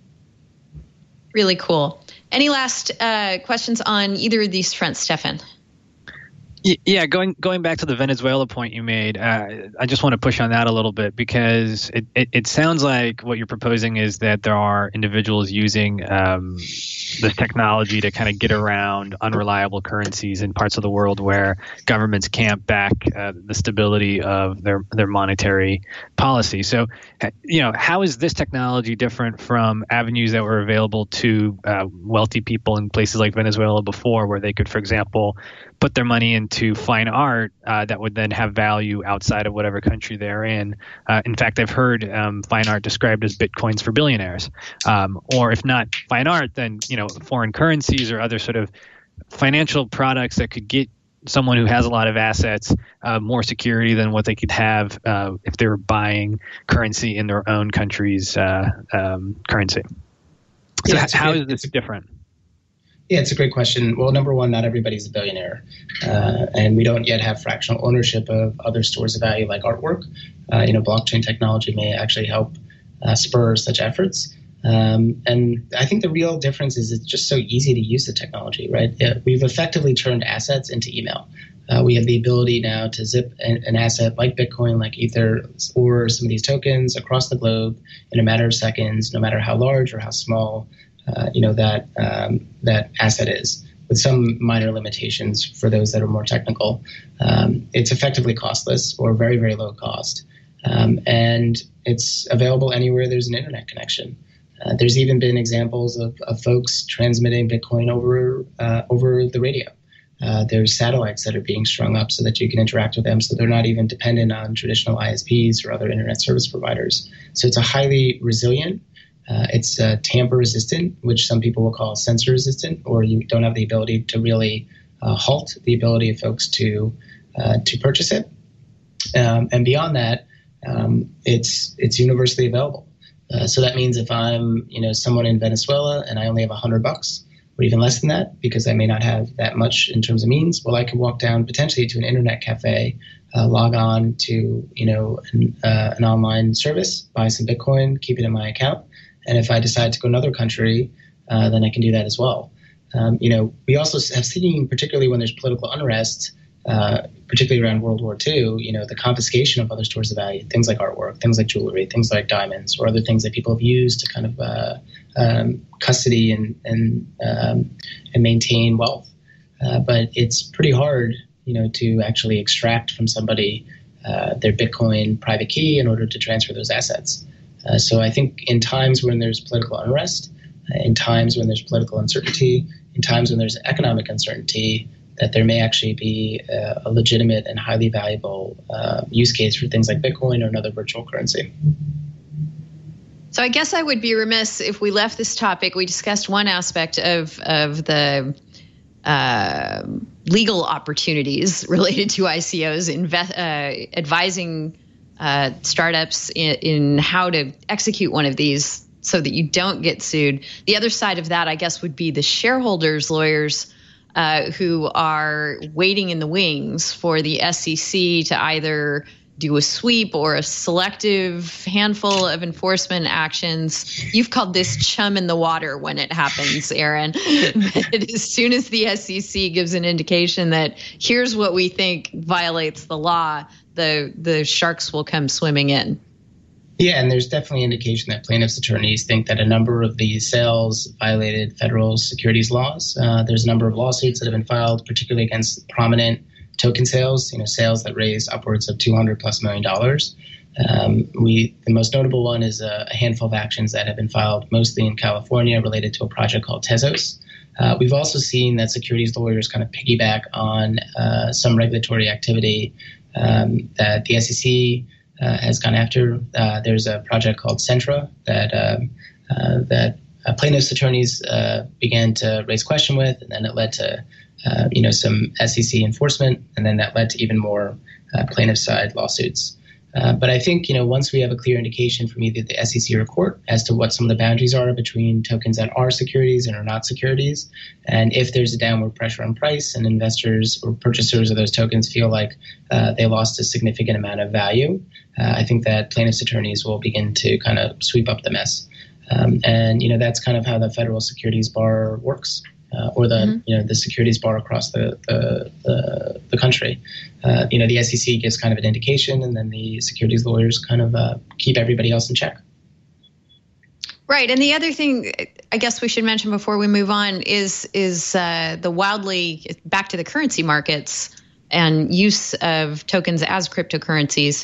Really cool. Any last questions on either of these fronts, Stefan? Yeah, going back to the Venezuela point you made, I just want to push on that a little bit because it sounds like what you're proposing is that there are individuals using this technology to kind of get around unreliable currencies in parts of the world where governments can't back the stability of their monetary policy. So, how is this technology different from avenues that were available to wealthy people in places like Venezuela before, where they could, for example, put their money into fine art that would then have value outside of whatever country they're in. In fact, I've heard fine art described as bitcoins for billionaires. Or if not fine art, then foreign currencies or other sort of financial products that could get someone who has a lot of assets more security than what they could have if they were buying currency in their own country's currency. So how is this different? Yeah, it's a great question. Well, number one, not everybody's a billionaire, and we don't yet have fractional ownership of other stores of value like artwork. Blockchain technology may actually help spur such efforts. And I think the real difference is it's just so easy to use the technology, right? We've effectively turned assets into email. We have the ability now to zip an asset like Bitcoin, like Ether, or some of these tokens across the globe in a matter of seconds, no matter how large or how small that asset is, with some minor limitations for those that are more technical. It's effectively costless or very, very low cost. And it's available anywhere there's an internet connection. There's even been examples of folks transmitting Bitcoin over the radio. There's satellites that are being strung up so that you can interact with them, so they're not even dependent on traditional ISPs or other internet service providers. So it's a highly resilient. It's tamper resistant, which some people will call censor resistant, or you don't have the ability to really halt the ability of folks to purchase it. And beyond that, it's universally available. So that means if I'm someone in Venezuela and I only have $100 or even less than that, because I may not have that much in terms of means, well, I could walk down potentially to an internet cafe, log on to an online service, buy some Bitcoin, keep it in my account. And if I decide to go to another country, then I can do that as well. We also have seen, particularly when there's political unrest, particularly around World War II, the confiscation of other stores of value, things like artwork, things like jewelry, things like diamonds, or other things that people have used to kind of custody and maintain wealth. But it's pretty hard, to actually extract from somebody their Bitcoin private key in order to transfer those assets. So I think in times when there's political unrest, in times when there's political uncertainty, in times when there's economic uncertainty, that there may actually be a legitimate and highly valuable use case for things like Bitcoin or another virtual currency. So I guess I would be remiss if we left this topic. We discussed one aspect of the legal opportunities related to ICOs, advising startups in how to execute one of these so that you don't get sued. The other side of that, I guess, would be the shareholders' lawyers who are waiting in the wings for the SEC to either do a sweep or a selective handful of enforcement actions. You've called this chum in the water when it happens, Aaron. But as soon as the SEC gives an indication that here's what we think violates the law, the sharks will come swimming in. Yeah, and there's definitely indication that plaintiffs' attorneys think that a number of these sales violated federal securities laws. There's a number of lawsuits that have been filed, particularly against prominent token sales, sales that raised upwards of $200+ million. The most notable one is a handful of actions that have been filed mostly in California related to a project called Tezos. We've also seen that securities lawyers kind of piggyback on some regulatory activity that the SEC has gone after. There's a project called Centra that plaintiffs' attorneys began to raise question with, and then it led to some SEC enforcement, and then that led to even more plaintiff side lawsuits. But I think, once we have a clear indication from either the SEC or court as to what some of the boundaries are between tokens that are securities and are not securities, and if there's a downward pressure on price and investors or purchasers of those tokens feel like they lost a significant amount of value, I think that plaintiffs' attorneys will begin to kind of sweep up the mess. And that's kind of how the federal securities bar works. Or the securities bar across the country. The SEC gives kind of an indication, and then the securities lawyers kind of keep everybody else in check. Right, and the other thing I guess we should mention before we move on is the wildly, back to the currency markets and use of tokens as cryptocurrencies.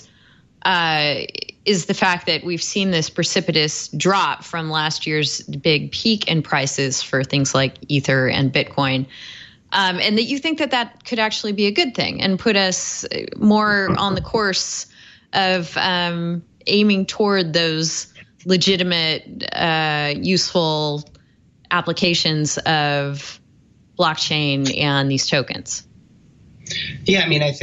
Is the fact that we've seen this precipitous drop from last year's big peak in prices for things like Ether and Bitcoin, and that you think that could actually be a good thing and put us more on the course of aiming toward those legitimate, useful applications of blockchain and these tokens. Yeah,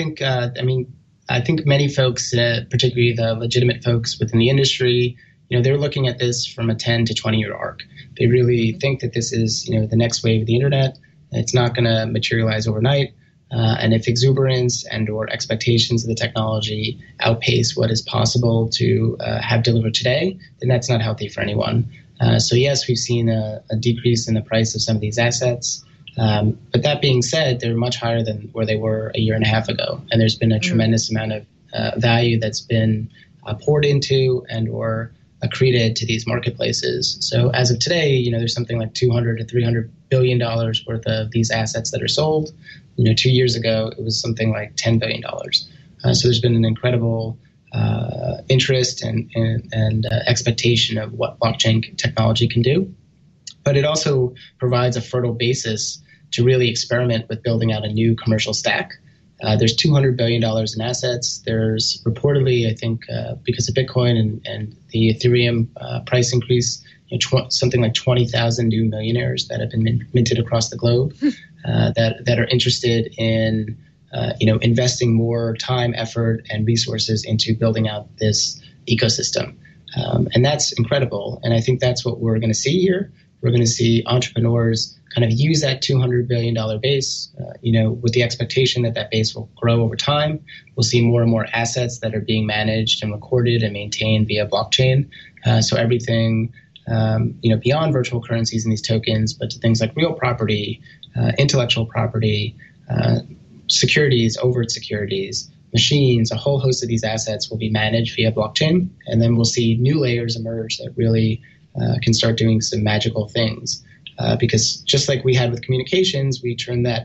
I think many folks, particularly the legitimate folks within the industry, they're looking at this from a 10 to 20 year arc. They really think that this is, the next wave of the internet. It's not going to materialize overnight. And if exuberance and or expectations of the technology outpace what is possible to have delivered today, then that's not healthy for anyone. So yes, we've seen a decrease in the price of some of these assets. But that being said, they're much higher than where they were a year and a half ago. And there's been a tremendous amount of value that's been poured into and or accreted to these marketplaces. So as of today, there's something like $200 to $300 billion worth of these assets that are sold. 2 years ago, it was something like $10 billion. So there's been an incredible interest and expectation of what blockchain technology can do. But it also provides a fertile basis to really experiment with building out a new commercial stack. There's $200 billion in assets. There's reportedly, I think, because of Bitcoin and the Ethereum price increase, something like 20,000 new millionaires that have been minted across the globe that are interested in, investing more time, effort, and resources into building out this ecosystem. And that's incredible. And I think that's what we're going to see here. We're going to see entrepreneurs kind of use that $200 billion base, with the expectation that base will grow over time. We'll see more and more assets that are being managed and recorded and maintained via blockchain. So everything, beyond virtual currencies and these tokens, but to things like real property, intellectual property, securities, overt securities, machines, a whole host of these assets will be managed via blockchain. And then we'll see new layers emerge that really can start doing some magical things. Because just like we had with communications, we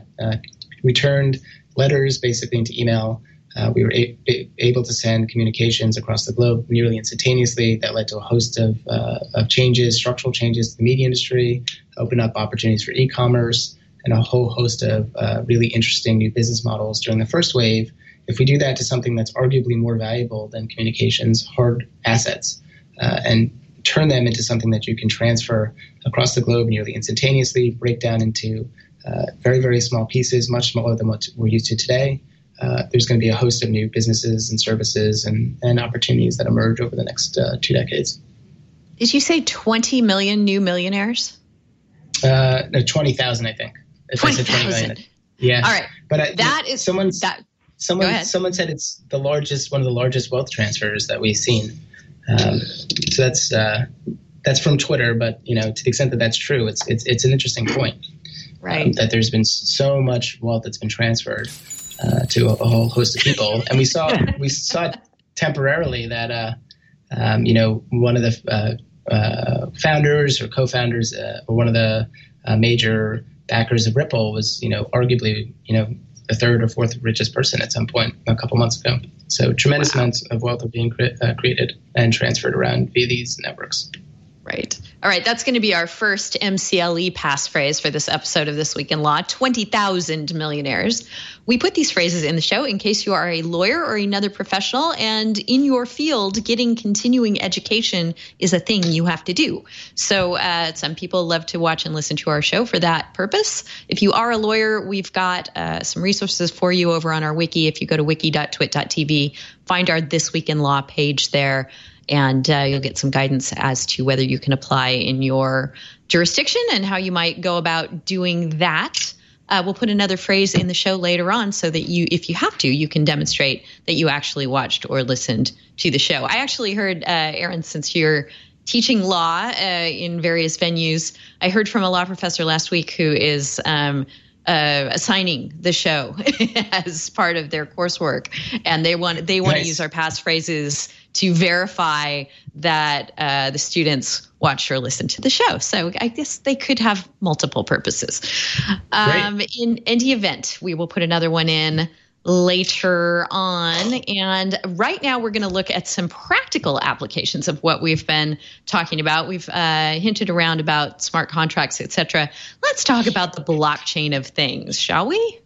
turned letters basically into email. We were able to send communications across the globe nearly instantaneously. That led to a host of changes, structural changes to the media industry, opened up opportunities for e-commerce, and a whole host of really interesting new business models during the first wave. If we do that to something that's arguably more valuable than communications, hard assets, and turn them into something that you can transfer across the globe nearly instantaneously, break down into very, very small pieces, much smaller than what we're used to today. There's going to be a host of new businesses and services and opportunities that emerge over the next 2 decades. Did you say 20 million new millionaires? No, 20,000, I think. If 20, I said 20 million. Yeah. All right. But someone said it's one of the largest wealth transfers that we've seen. So that's from Twitter, but to the extent that that's true, it's an interesting point. Right. That there's been so much wealth that's been transferred to a whole host of people, and we saw temporarily that one of the founders or co-founders or one of the major backers of Ripple was arguably the third or fourth richest person at some point a couple months ago. So tremendous amounts of wealth are being created and transferred around via these networks. Right. All right. That's going to be our first MCLE passphrase for this episode of This Week in Law, 20,000 millionaires. We put these phrases in the show in case you are a lawyer or another professional, and in your field, getting continuing education is a thing you have to do. So some people love to watch and listen to our show for that purpose. If you are a lawyer, we've got some resources for you over on our wiki. If you go to wiki.twit.tv, find our This Week in Law page there. And you'll get some guidance as to whether you can apply in your jurisdiction and how you might go about doing that. We'll put another phrase in the show later on so that if you have to, you can demonstrate that you actually watched or listened to the show. I actually heard, Aaron, since you're teaching law in various venues, I heard from a law professor last week who is assigning the show as part of their coursework, and they want to use our pasphrases to verify that the students watch or listen to the show. So I guess they could have multiple purposes. In any event, we will put another one in later on. And right now we're going to look at some practical applications of what we've been talking about. We've hinted around about smart contracts, et cetera. Let's talk about the blockchain of things, shall we?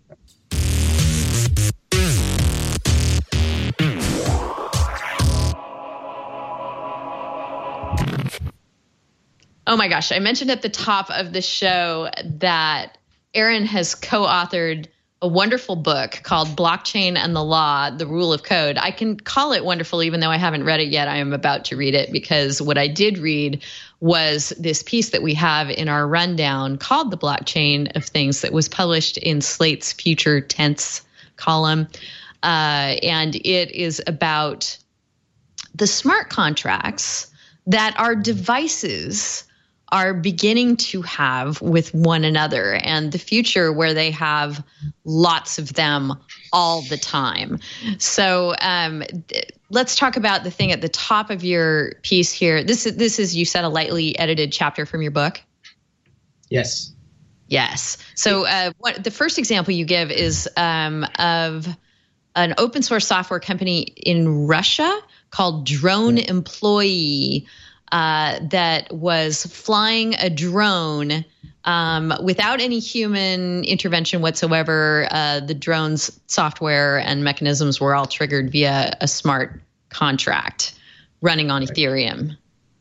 Oh my gosh, I mentioned at the top of the show that Aaron has co-authored a wonderful book called Blockchain and the Law, The Rule of Code. I can call it wonderful even though I haven't read it yet. I am about to read it because what I did read was this piece that we have in our rundown called The Blockchain of Things that was published in Slate's Future Tense column. And it is about the smart contracts that our devices are beginning to have with one another, and the future where they have lots of them all the time. So let's talk about the thing at the top of your piece here. This is you said, a lightly edited chapter from your book? Yes. Yes. So the first example you give is of an open source software company in Russia called Drone Employee, that was flying a drone without any human intervention whatsoever. The drone's software and mechanisms were all triggered via a smart contract running on Ethereum.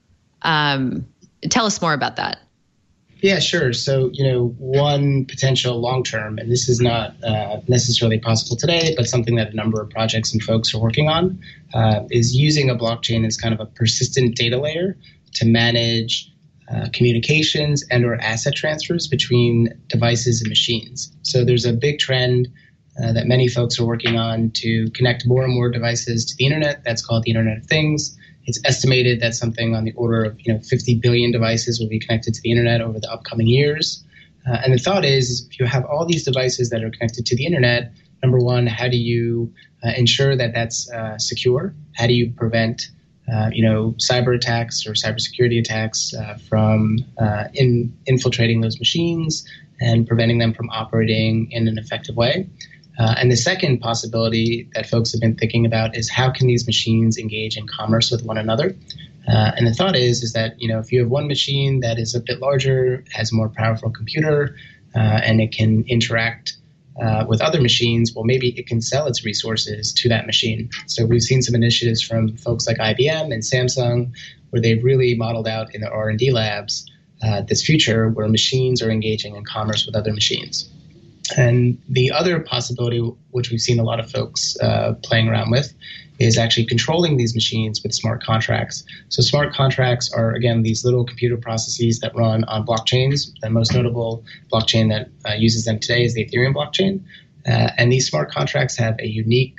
Tell us more about that. Yeah, sure. So, one potential long-term, and this is not necessarily possible today, but something that a number of projects and folks are working on, is using a blockchain as kind of a persistent data layer to manage communications and or asset transfers between devices and machines. So there's a big trend that many folks are working on to connect more and more devices to the internet. That's called the Internet of Things. It's estimated that something on the order of 50 billion devices will be connected to the internet over the upcoming years. And the thought is, if you have all these devices that are connected to the internet, number one, how do you ensure that that's secure? How do you prevent cyber attacks or cybersecurity attacks from infiltrating those machines and preventing them from operating in an effective way? And the second possibility that folks have been thinking about is how can these machines engage in commerce with one another? And the thought is that, if you have one machine that is a bit larger, has a more powerful computer, and it can interact with other machines, well, maybe it can sell its resources to that machine. So we've seen some initiatives from folks like IBM and Samsung where they've really modeled out in their R&D labs this future where machines are engaging in commerce with other machines. And the other possibility, which we've seen a lot of folks playing around with, is actually controlling these machines with smart contracts. So smart contracts are, again, these little computer processes that run on blockchains. The most notable blockchain that uses them today is the Ethereum blockchain. And these smart contracts have a unique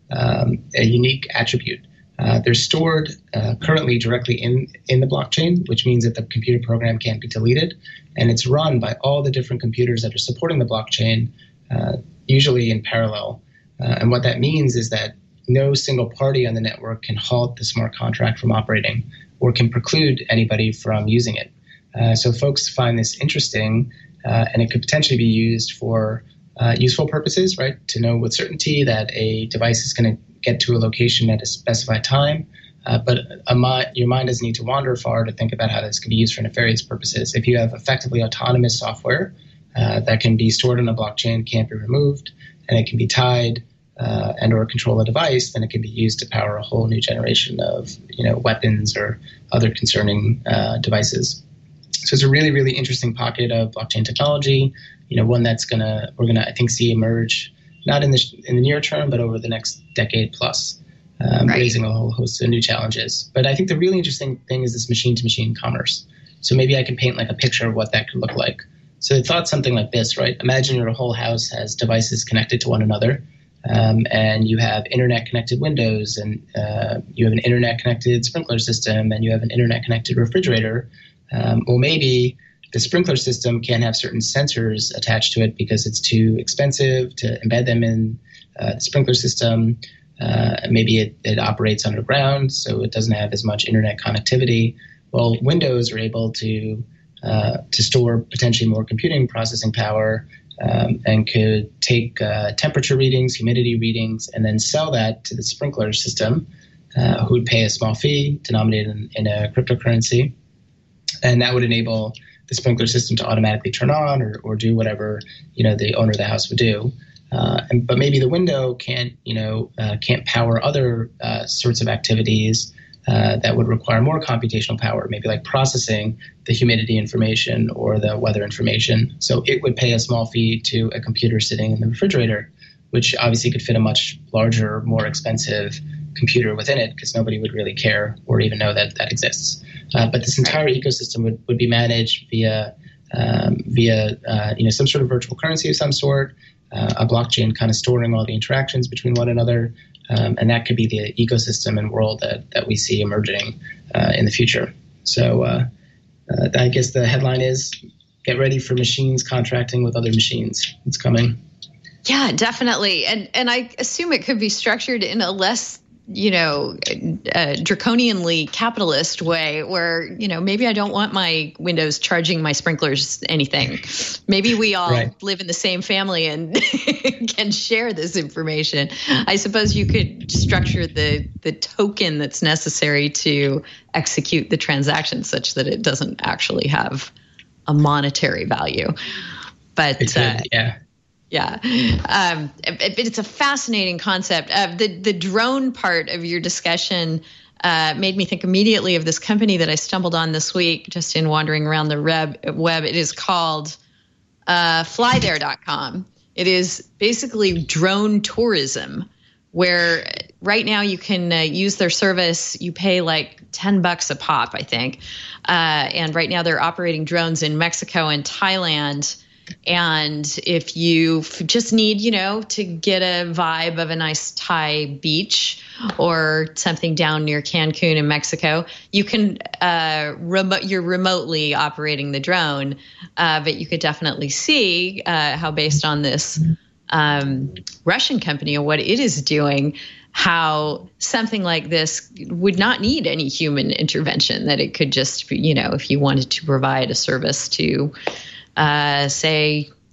attribute. They're stored currently directly in the blockchain, which means that the computer program can't be deleted. And it's run by all the different computers that are supporting the blockchain, usually in parallel. And what that means is that no single party on the network can halt the smart contract from operating or can preclude anybody from using it. So folks find this interesting, and it could potentially be used for useful purposes, right? To know with certainty that a device is going to get to a location at a specified time. But your mind doesn't need to wander far to think about how this can be used for nefarious purposes. If you have effectively autonomous software that can be stored on a blockchain, can't be removed, and it can be tied and or control a device, then it can be used to power a whole new generation of weapons or other concerning devices. So it's a really, really interesting pocket of blockchain technology. One that's we're gonna I think see emerge not in the near term, but over the next decade plus, raising a whole host of new challenges. But I think the really interesting thing is this machine-to-machine commerce. So maybe I can paint like a picture of what that could look like. So I thought something like this, right? Imagine your whole house has devices connected to one another. And you have internet-connected windows, and you have an internet-connected sprinkler system, and you have an internet-connected refrigerator. Well, maybe the sprinkler system can't have certain sensors attached to it because it's too expensive to embed them in the sprinkler system. Maybe it operates underground, so it doesn't have as much internet connectivity. Well, Windows are able to store potentially more computing processing power, and could take temperature readings, humidity readings, and then sell that to the sprinkler system, who would pay a small fee denominated in a cryptocurrency. And that would enable the sprinkler system to automatically turn on or do whatever the owner of the house would do. But maybe the window can't power other sorts of activities that would require more computational power, maybe like processing the humidity information or the weather information. So it would pay a small fee to a computer sitting in the refrigerator, which obviously could fit a much larger, more expensive computer within it because nobody would really care or even know that that exists. But this entire ecosystem would be managed via some sort of virtual currency of some sort, a blockchain kind of storing all the interactions between one another. And that could be the ecosystem and world that we see emerging in the future. So I guess the headline is, get ready for machines contracting with other machines. It's coming. Yeah, definitely. And I assume it could be structured in a less, draconianly capitalist way where, maybe I don't want my windows charging my sprinklers anything. Maybe we all live in the same family and can share this information. I suppose you could structure the token that's necessary to execute the transaction such that it doesn't actually have a monetary value. But Yeah. It's a fascinating concept. The drone part of your discussion made me think immediately of this company that I stumbled on this week just in wandering around the web. It is called flythere.com. It is basically drone tourism, where right now you can use their service. You pay like $10 a pop, I think. And right now they're operating drones in Mexico and Thailand. And if you just need, to get a vibe of a nice Thai beach or something down near Cancun in Mexico, you can you're remotely operating the drone, but you could definitely see how, based on this Russian company and what it is doing, how something like this would not need any human intervention, that it could just, if you wanted to provide a service to say,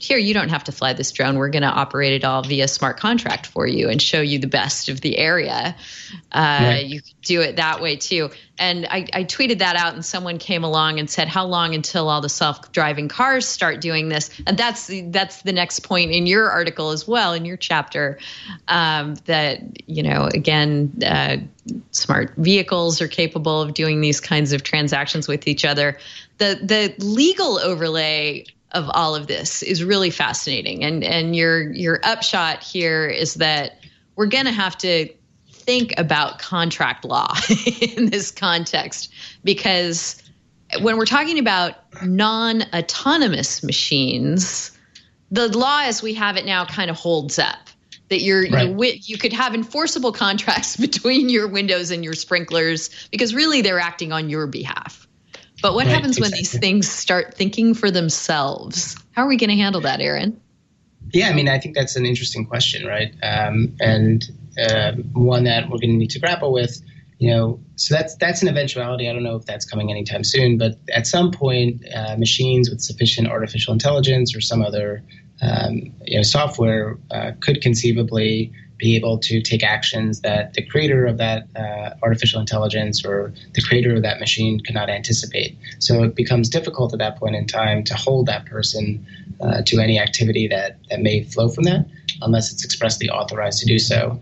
here, you don't have to fly this drone. We're going to operate it all via smart contract for you and show you the best of the area. Right. You can do it that way too. And I tweeted that out, and someone came along and said, how long until all the self-driving cars start doing this? And that's the next point in your article as well, in your chapter, that, again, smart vehicles are capable of doing these kinds of transactions with each other. The legal overlay of all of this is really fascinating. And your upshot here is that we're going to have to think about contract law in this context, because when we're talking about non-autonomous machines, the law as we have it now kind of holds up. That you could have enforceable contracts between your windows and your sprinklers, because really they're acting on your behalf. But what happens when these things start thinking for themselves? How are we going to handle that, Aaron? Yeah, I mean, I think that's an interesting question, right? And one that we're going to need to grapple with. So that's an eventuality. I don't know if that's coming anytime soon, but at some point, machines with sufficient artificial intelligence or some other software could conceivably be able to take actions that the creator of that artificial intelligence or the creator of that machine cannot anticipate. So it becomes difficult at that point in time to hold that person to any activity that may flow from that, unless it's expressly authorized to do so.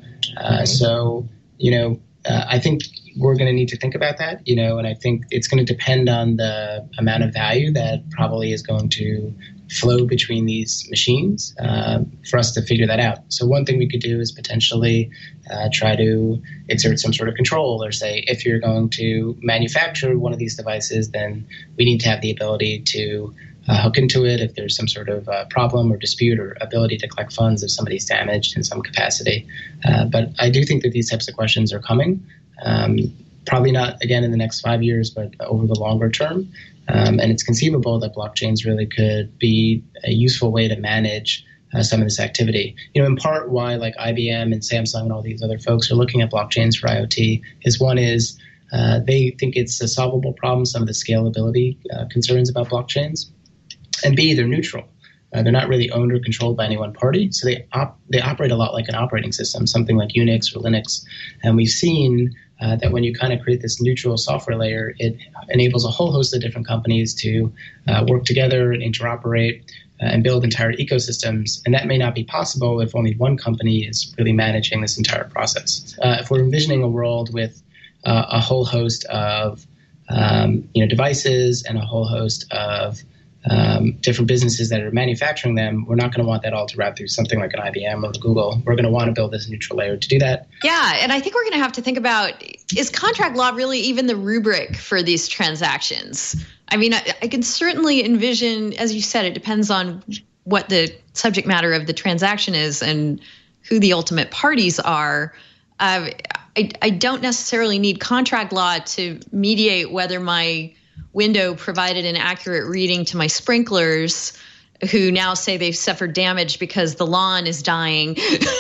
I think we're going to need to think about that, and I think it's going to depend on the amount of value that probably is going to flow between these machines for us to figure that out. So one thing we could do is potentially try to exert some sort of control, or say, if you're going to manufacture one of these devices, then we need to have the ability to hook into it if there's some sort of problem or dispute, or ability to collect funds if somebody's damaged in some capacity. But I do think that these types of questions are coming. Probably not, again, in the next 5 years, but over the longer term. And it's conceivable that blockchains really could be a useful way to manage some of this activity. In part why like IBM and Samsung and all these other folks are looking at blockchains for IoT is they think it's a solvable problem, some of the scalability concerns about blockchains. And B, they're neutral. They're not really owned or controlled by any one party. So they operate a lot like an operating system, something like Unix or Linux. And we've seen that when you kind of create this neutral software layer, it enables a whole host of different companies to work together and interoperate and build entire ecosystems. And that may not be possible if only one company is really managing this entire process. If we're envisioning a world with a whole host of devices and a whole host of different businesses that are manufacturing them, we're not going to want that all to wrap through something like an IBM or Google. We're going to want to build this neutral layer to do that. Yeah, and I think we're going to have to think about, is contract law really even the rubric for these transactions? I mean, I can certainly envision, as you said, it depends on what the subject matter of the transaction is and who the ultimate parties are. I don't necessarily need contract law to mediate whether my window provided an accurate reading to my sprinklers, who now say they've suffered damage because the lawn is dying.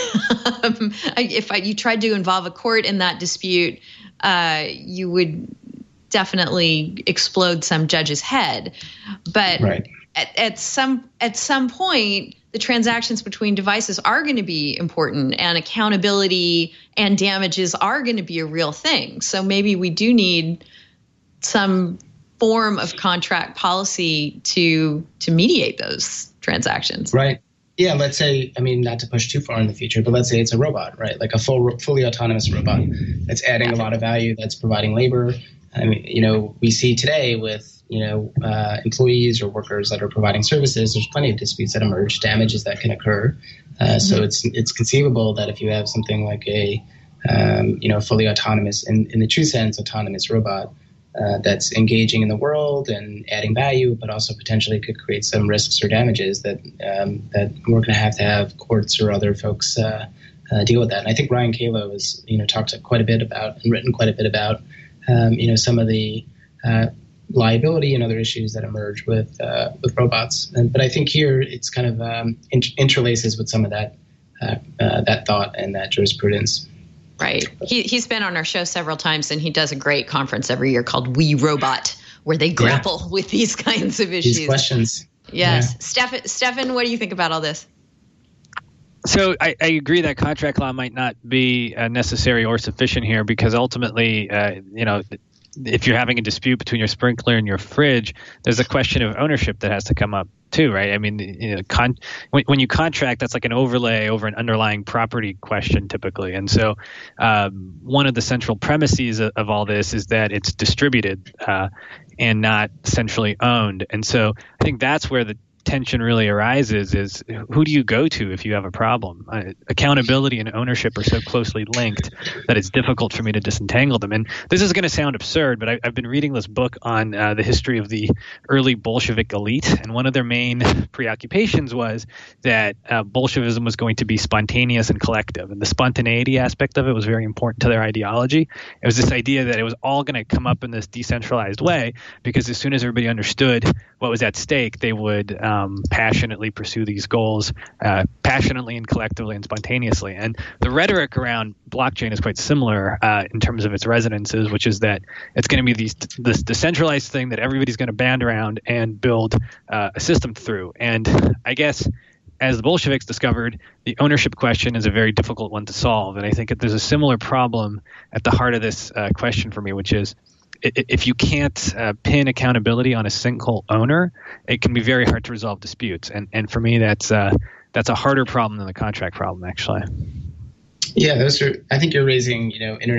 If you tried to involve a court in that dispute, you would definitely explode some judge's head. But right. at some point, the transactions between devices are going to be important, and accountability and damages are going to be a real thing. So maybe we do need some form of contract policy to mediate those transactions. Right. Yeah. Let's say, I mean, not to push too far in the future, but let's say it's a robot, right? Like a fully autonomous robot that's adding a lot of value, that's providing labor. I mean, we see today with, employees or workers that are providing services, there's plenty of disputes that emerge, damages that can occur. So it's conceivable that if you have something like a, fully autonomous, in the true sense, autonomous robot, that's engaging in the world and adding value, but also potentially could create some risks or damages that we're going to have courts or other folks deal with that. And I think Ryan Calo has talked quite a bit about and written quite a bit about some of the liability and other issues that emerge with robots. But I think here it's kind of interlaces with some of that thought and that jurisprudence. Right. He's been on our show several times, and he does a great conference every year called We Robot, where they grapple with these kinds of issues. These questions. Yes. Yeah. Stefan, what do you think about all this? So I agree that contract law might not be necessary or sufficient here, because ultimately, if you're having a dispute between your sprinkler and your fridge, there's a question of ownership that has to come up too, right? I mean, when you contract, that's like an overlay over an underlying property question typically. And so one of the central premises of all this is that it's distributed and not centrally owned. And so I think that's where the tension really arises, is who do you go to if you have a problem? Accountability and ownership are so closely linked that it's difficult for me to disentangle them. And this is going to sound absurd, but I've been reading this book on the history of the early Bolshevik elite, and one of their main preoccupations was that Bolshevism was going to be spontaneous and collective, and the spontaneity aspect of it was very important to their ideology. It was this idea that it was all going to come up in this decentralized way, because as soon as everybody understood what was at stake, they would passionately pursue these goals, passionately and collectively and spontaneously. And the rhetoric around blockchain is quite similar in terms of its resonances, which is that it's going to be this decentralized thing that everybody's going to band around and build a system through. And I guess, as the Bolsheviks discovered, the ownership question is a very difficult one to solve. And I think that there's a similar problem at the heart of this question for me, which is, if you can't pin accountability on a single owner, it can be very hard to resolve disputes. And for me, that's a harder problem than the contract problem, actually. Yeah, I think you're raising,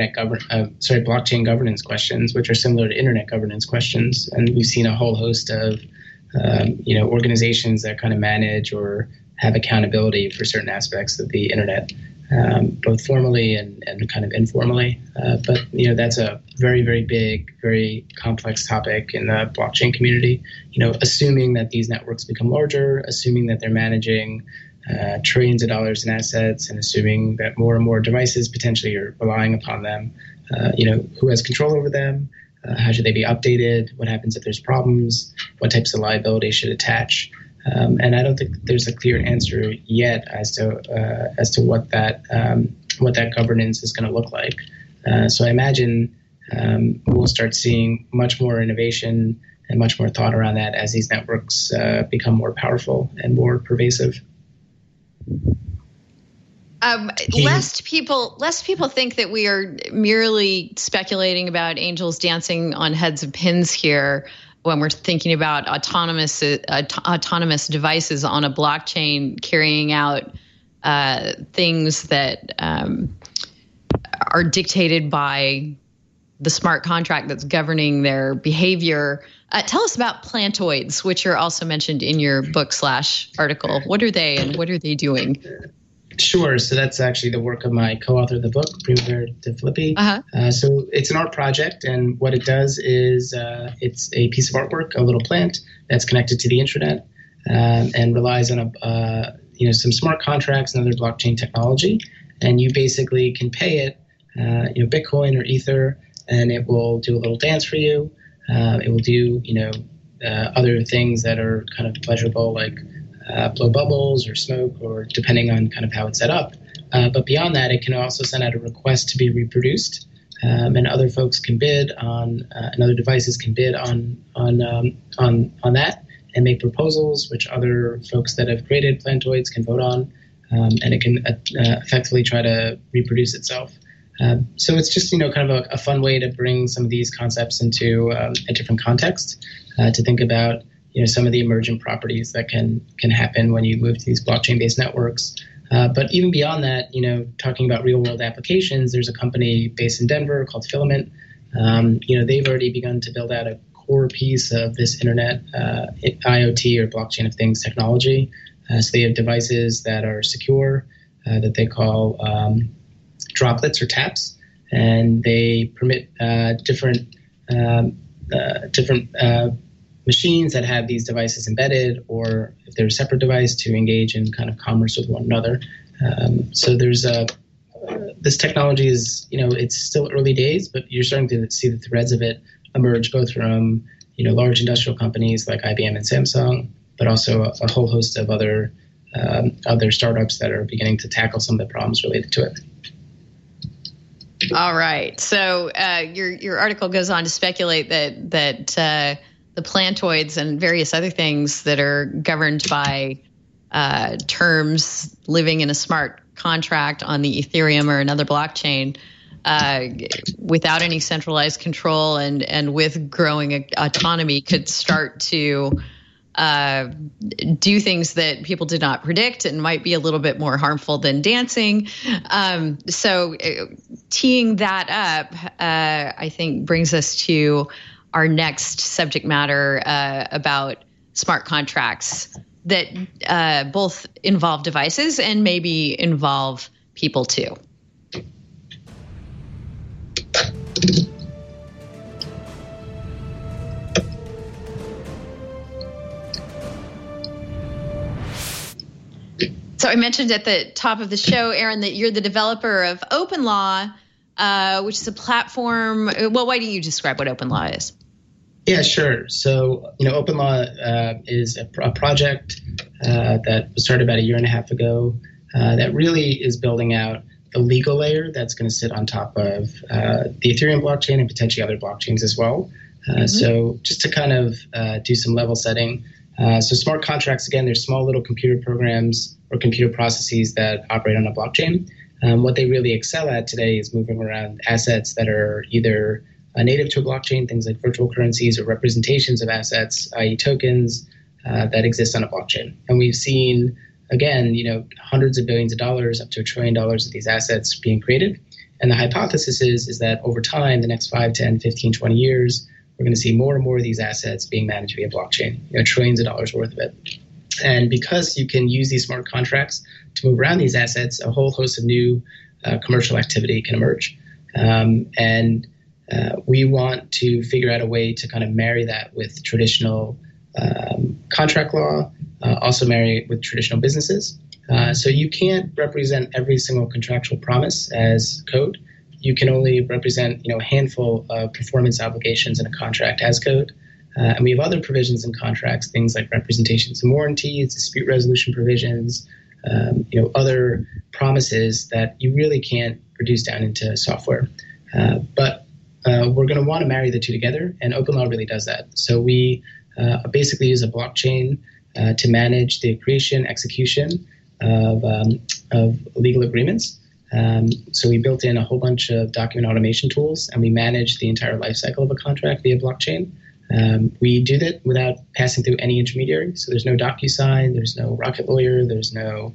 blockchain governance questions, which are similar to internet governance questions. And we've seen a whole host of, organizations that kind of manage or have accountability for certain aspects of the internet. Both formally and kind of informally. But that's a very, very big, very complex topic in the blockchain community. Assuming that these networks become larger, assuming that they're managing trillions of dollars in assets, and assuming that more and more devices potentially are relying upon them. Who has control over them? How should they be updated? What happens if there's problems? What types of liability should attach? And I don't think there's a clear answer yet as to what that governance is going to look like. So I imagine we'll start seeing much more innovation and much more thought around that as these networks become more powerful and more pervasive. Lest people think that we are merely speculating about angels dancing on heads of pins here when we're thinking about autonomous devices on a blockchain carrying out things that are dictated by the smart contract that's governing their behavior. Tell us about plantoids, which are also mentioned in your book/article. What are they, and what are they doing? Sure. So that's actually the work of my co-author of the book, Primavera De Filippi. So it's an art project, and what it does is it's a piece of artwork, a little plant that's connected to the internet and relies on some smart contracts and other blockchain technology. And you basically can pay it, Bitcoin or Ether, and it will do a little dance for you. It will do, other things that are kind of pleasurable, like blow bubbles or smoke, or depending on kind of how it's set up. But beyond that, it can also send out a request to be reproduced, and other folks can bid on, and other devices can bid on that and make proposals, which other folks that have created plantoids can vote on, and it can effectively try to reproduce itself. So it's just, kind of a fun way to bring some of these concepts into a different context, to think about some of the emergent properties that can happen when you move to these blockchain-based networks. But even beyond that, talking about real-world applications, there's a company based in Denver called Filament. They've already begun to build out a core piece of this internet, IoT or blockchain of things technology. So they have devices that are secure, that they call droplets or taps, and they permit different machines that have these devices embedded, or if they're a separate device, to engage in kind of commerce with one another. So there's this technology is, it's still early days, but you're starting to see the threads of it emerge, both from, large industrial companies like IBM and Samsung, but also a whole host of other startups that are beginning to tackle some of the problems related to it. All right. So your article goes on to speculate that the the plantoids and various other things that are governed by terms living in a smart contract on the Ethereum or another blockchain, without any centralized control and with growing autonomy, could start to do things that people did not predict and might be a little bit more harmful than dancing. So teeing that up, I think brings us to our next subject matter about smart contracts that both involve devices and maybe involve people too. So I mentioned at the top of the show, Aaron, that you're the developer of OpenLaw, which is a platform. Well, why don't you describe what OpenLaw is? Yeah, sure. So, OpenLaw is a project that was started about 1.5 years ago that really is building out the legal layer that's going to sit on top of the Ethereum blockchain and potentially other blockchains as well. So just to kind of do some level setting. So smart contracts, again, they're small little computer programs or computer processes that operate on a blockchain. What they really excel at today is moving around assets that are either native to a blockchain, things like virtual currencies or representations of assets, i.e. tokens that exist on a blockchain. And we've seen, again, hundreds of billions of dollars, up to $1 trillion of these assets being created. And the hypothesis is that over time, the next 5, 10, 15, 20 years, we're going to see more and more of these assets being managed via blockchain, trillions of dollars worth of it. And because you can use these smart contracts to move around these assets, a whole host of new commercial activity can emerge. And we want to figure out a way to kind of marry that with traditional contract law, also marry it with traditional businesses. So you can't represent every single contractual promise as code. You can only represent, a handful of performance obligations in a contract as code. And we have other provisions in contracts, things like representations and warranties, dispute resolution provisions, other promises that you really can't reduce down into software. But we're going to want to marry the two together, and OpenLaw really does that. So we basically use a blockchain to manage the creation, execution of legal agreements. So we built in a whole bunch of document automation tools, and we manage the entire lifecycle of a contract via blockchain. We do that without passing through any intermediary. So there's no DocuSign, there's no Rocket Lawyer, there's no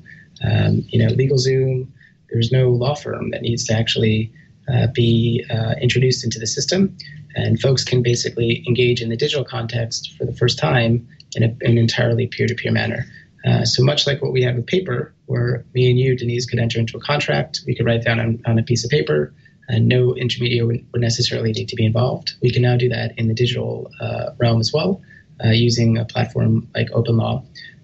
LegalZoom, there's no law firm that needs to actually be introduced into the system. And folks can basically engage in the digital context for the first time in an entirely peer-to-peer manner. So much like what we have with paper, where me and you, Denise, could enter into a contract, we could write down on a piece of paper, and no intermediary would necessarily need to be involved. We can now do that in the digital realm as well, using a platform like OpenLaw.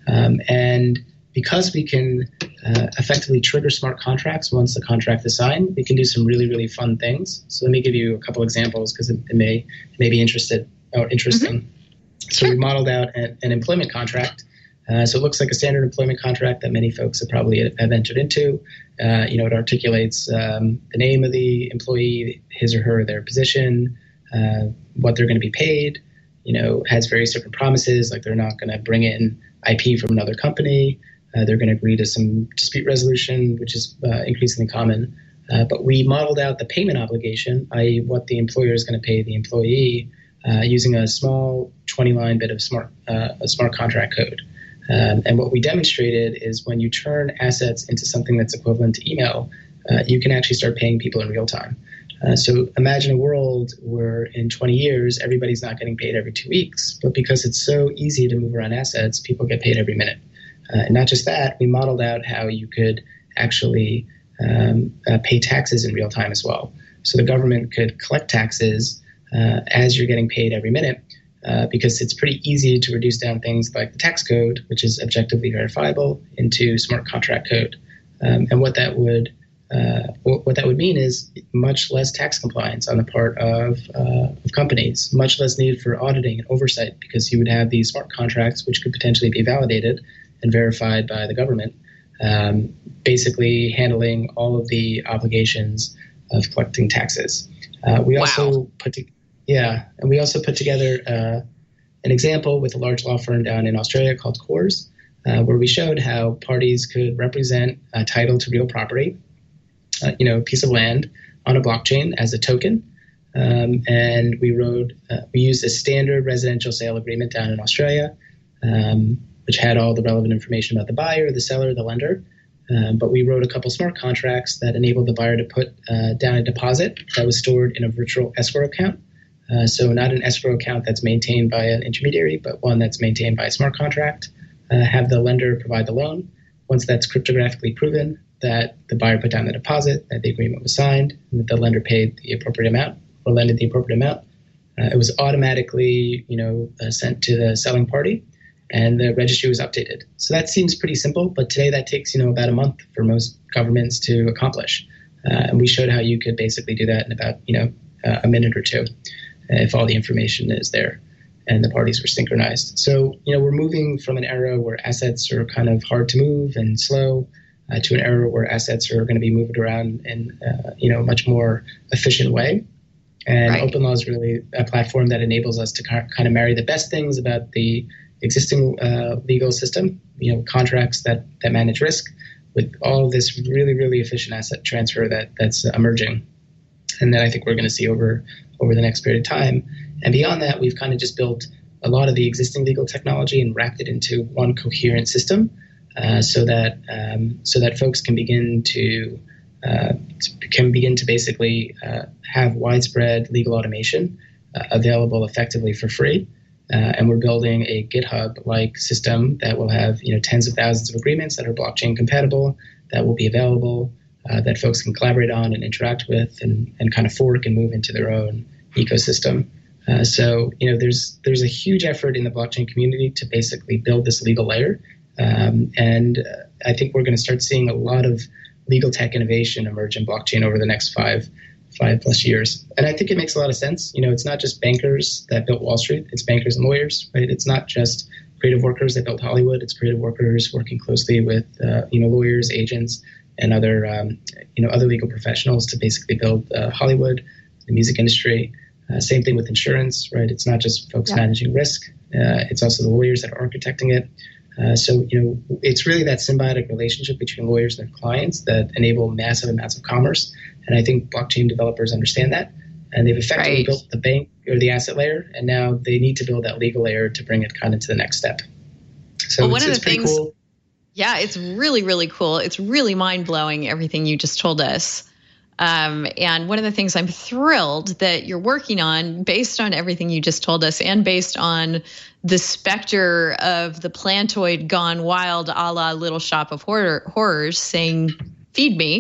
And because we can effectively trigger smart contracts once the contract is signed, we can do some really, really fun things. So let me give you a couple examples because it may be interesting. Mm-hmm. So we modeled out an employment contract. So it looks like a standard employment contract that many folks have probably have entered into. It articulates the name of the employee, his or their position, what they're going to be paid, has various different promises, like they're not going to bring in IP from another company. They're going to agree to some dispute resolution, which is increasingly common. But we modeled out the payment obligation, i.e. what the employer is going to pay the employee using a small 20-line bit of smart contract code. And what we demonstrated is when you turn assets into something that's equivalent to email, you can actually start paying people in real time. So imagine a world where in 20 years, everybody's not getting paid every 2 weeks, but because it's so easy to move around assets, people get paid every minute. And not just that, we modeled out how you could actually pay taxes in real time as well. So the government could collect taxes as you're getting paid every minute. Because it's pretty easy to reduce down things like the tax code, which is objectively verifiable, into smart contract code. And what that would mean is much less tax compliance on the part of companies, much less need for auditing and oversight, because you would have these smart contracts which could potentially be validated and verified by the government, basically handling all of the obligations of collecting taxes. We also put together an example with a large law firm down in Australia called Coors, where we showed how parties could represent a title to real property, a piece of land on a blockchain as a token. And we used a standard residential sale agreement down in Australia, which had all the relevant information about the buyer, the seller, the lender. But we wrote a couple smart contracts that enabled the buyer to put down a deposit that was stored in a virtual escrow account. So not an escrow account that's maintained by an intermediary, but one that's maintained by a smart contract. Have the lender provide the loan. Once that's cryptographically proven that the buyer put down the deposit, that the agreement was signed, and that the lender paid the appropriate amount or lended the appropriate amount, it was automatically sent to the selling party, and the registry was updated. So that seems pretty simple, but today that takes about a month for most governments to accomplish. And we showed how you could basically do that in about a minute or two if all the information is there and the parties were synchronized. So we're moving from an era where assets are kind of hard to move and slow to an era where assets are going to be moved around in a much more efficient way. And right. OpenLaw is really a platform that enables us to kind of marry the best things about the existing legal system, contracts that manage risk, with all of this really, really efficient asset transfer that's emerging, and that I think we're going to see over the next period of time. And beyond that, we've kind of just built a lot of the existing legal technology and wrapped it into one coherent system, so that folks can begin to basically have widespread legal automation available effectively for free. And we're building a GitHub-like system that will have tens of thousands of agreements that are blockchain compatible, that will be available, that folks can collaborate on and interact with, and kind of fork and move into their own ecosystem. So there's a huge effort in the blockchain community to basically build this legal layer, and I think we're going to start seeing a lot of legal tech innovation emerge in blockchain over the next five plus years. And I think it makes a lot of sense. It's not just bankers that built Wall Street, it's bankers and lawyers, right? It's not just creative workers that built Hollywood, it's creative workers working closely with, lawyers, agents, and other legal professionals to basically build Hollywood, the music industry. Same thing with insurance, right? It's not just folks managing risk, it's also the lawyers that are architecting it. So it's really that symbiotic relationship between lawyers and their clients that enable massive amounts of commerce. And I think blockchain developers understand that. And they've effectively built the bank or the asset layer. And now they need to build that legal layer to bring it kind of to the next step. So one of the things, cool. Yeah, it's really, really cool. It's really mind-blowing, everything you just told us. And one of the things I'm thrilled that you're working on, based on everything you just told us and based on the specter of the plantoid gone wild a la Little Shop of Horrors saying, feed me,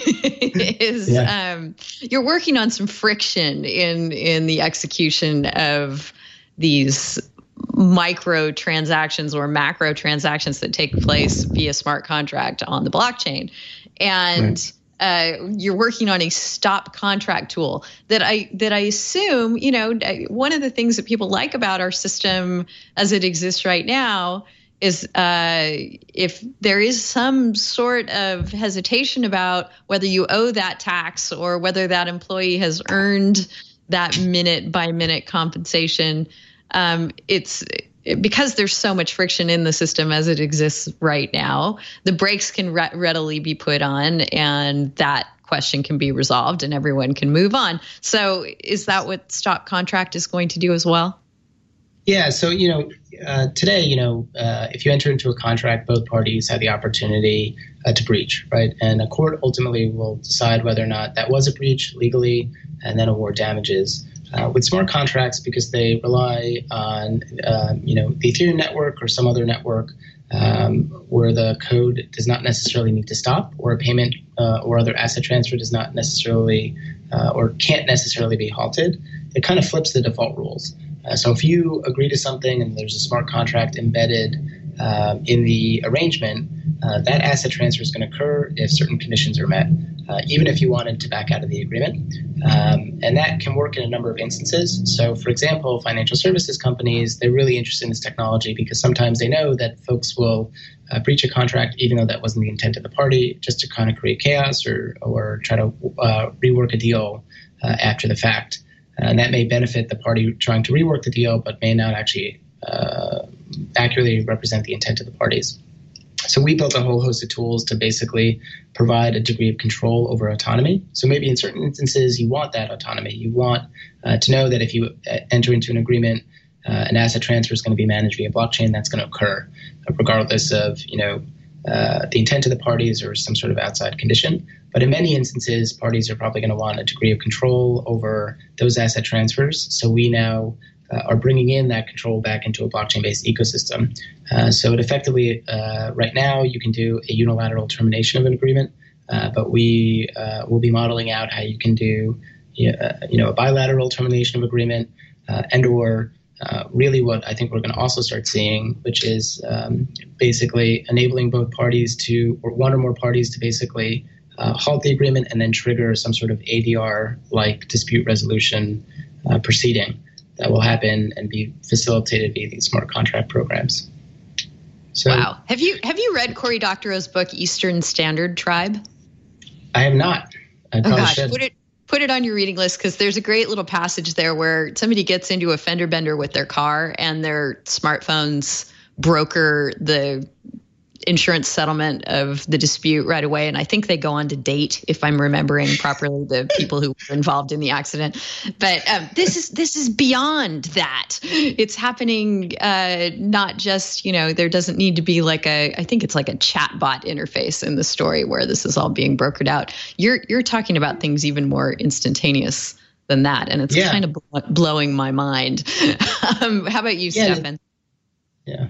is you're working on some friction in the execution of these micro transactions or macro transactions that take place via smart contract on the blockchain. And you're working on a stop contract tool that I assume, one of the things that people like about our system as it exists right now is if there is some sort of hesitation about whether you owe that tax or whether that employee has earned that minute by minute compensation, it's because there's so much friction in the system as it exists right now, the brakes can readily be put on and that question can be resolved and everyone can move on. So is that what stop contract is going to do as well? Yeah. So, today, if you enter into a contract, both parties have the opportunity to breach, right? And a court ultimately will decide whether or not that was a breach legally and then award damages. With smart contracts, because they rely on, the Ethereum network or some other network where the code does not necessarily need to stop, or a payment or other asset transfer does not necessarily or can't necessarily be halted, it kind of flips the default rules. So if you agree to something and there's a smart contract embedded in the arrangement, that asset transfer is going to occur if certain conditions are met, even if you wanted to back out of the agreement. And that can work in a number of instances. So, for example, financial services companies, they're really interested in this technology because sometimes they know that folks will breach a contract even though that wasn't the intent of the party, just to kind of create chaos or try to rework a deal after the fact. And that may benefit the party trying to rework the deal, but may not actually accurately represent the intent of the parties. So we built a whole host of tools to basically provide a degree of control over autonomy. So maybe in certain instances, you want that autonomy. You want to know that if you enter into an agreement, an asset transfer is going to be managed via blockchain. That's going to occur regardless of, the intent of the parties or some sort of outside condition. But in many instances, parties are probably going to want a degree of control over those asset transfers. So we now are bringing in that control back into a blockchain-based ecosystem. So it effectively, right now, you can do a unilateral termination of an agreement, but we will be modeling out how you can do, a bilateral termination of agreement, and/or really what I think we're going to also start seeing, which is basically enabling both parties to, or one or more parties to basically halt the agreement and then trigger some sort of ADR-like dispute resolution proceeding that will happen and be facilitated via these smart contract programs. So, wow. Have you read Cory Doctorow's book, Eastern Standard Tribe? I have not. I probably should. Put it on your reading list, because there's a great little passage there where somebody gets into a fender bender with their car and their smartphones broker the insurance settlement of the dispute right away. And I think they go on to date, if I'm remembering properly, the people who were involved in the accident. But this is beyond that. It's happening not just, there doesn't need to be I think it's like a chatbot interface in the story where this is all being brokered out. You're talking about things even more instantaneous than that. And it's kind of blowing my mind. How about you, Stefan? Yeah.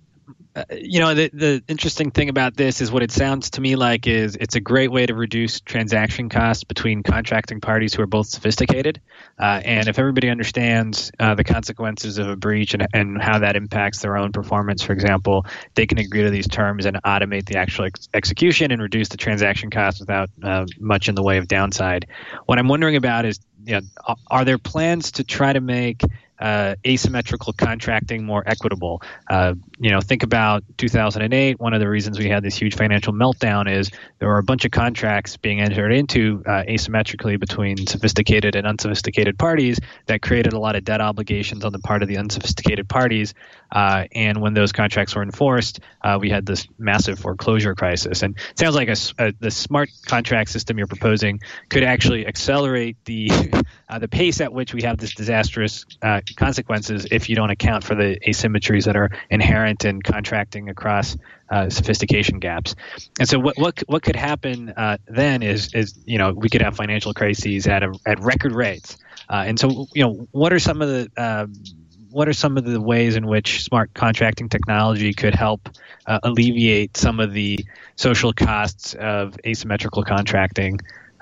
The interesting thing about this is what it sounds to me like is it's a great way to reduce transaction costs between contracting parties who are both sophisticated. And if everybody understands the consequences of a breach and how that impacts their own performance, for example, they can agree to these terms and automate the actual execution and reduce the transaction costs without much in the way of downside. What I'm wondering about is, are there plans to try to make asymmetrical contracting more equitable? Think about 2008. One of the reasons we had this huge financial meltdown is there were a bunch of contracts being entered into asymmetrically between sophisticated and unsophisticated parties that created a lot of debt obligations on the part of the unsophisticated parties. And when those contracts were enforced, we had this massive foreclosure crisis. And it sounds like the smart contract system you're proposing could actually accelerate the pace at which we have this disastrous consequences if you don't account for the asymmetries that are inherent in contracting across sophistication gaps. And so what could happen then is we could have financial crises at record rates. And so what are some of the ways in which smart contracting technology could help alleviate some of the social costs of asymmetrical contracting,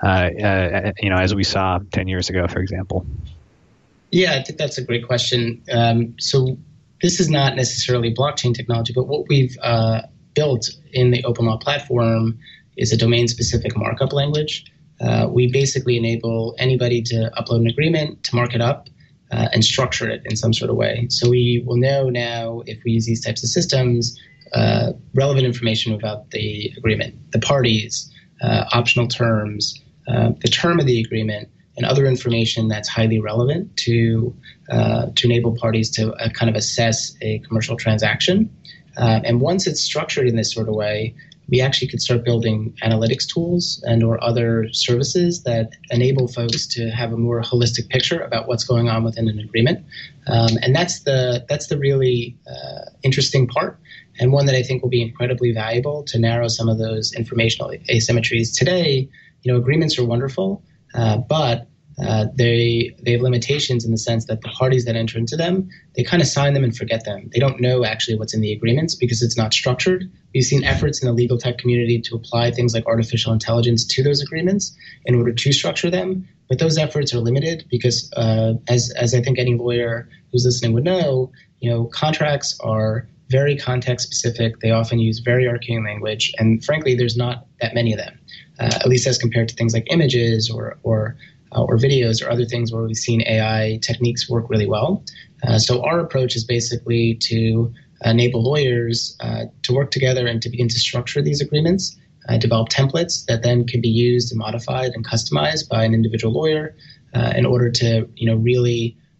as we saw 10 years ago, for example? Yeah, I think that's a great question. So this is not necessarily blockchain technology, but what we've built in the OpenLaw platform is a domain-specific markup language. We basically enable anybody to upload an agreement, to mark it up, and structure it in some sort of way. So we will know now, if we use these types of systems, relevant information about the agreement, the parties, optional terms, the term of the agreement, and other information that's highly relevant to enable parties to kind of assess a commercial transaction. And once it's structured in this sort of way, we actually could start building analytics tools and or other services that enable folks to have a more holistic picture about what's going on within an agreement. And that's the really interesting part, and one that I think will be incredibly valuable to narrow some of those informational asymmetries. Today, agreements are wonderful, but they have limitations in the sense that the parties that enter into them, they kind of sign them and forget them. They don't know actually what's in the agreements because it's not structured. We've seen efforts in the legal tech community to apply things like artificial intelligence to those agreements in order to structure them. But those efforts are limited because, as I think any lawyer who's listening would know, contracts are very context specific. They often use very arcane language, and frankly, there's not that many of them, at least as compared to things like images or videos or other things where we've seen AI techniques work really well. So our approach is basically to enable lawyers to work together and to begin to structure these agreements, develop templates that then can be used and modified and customized by an individual lawyer in order to really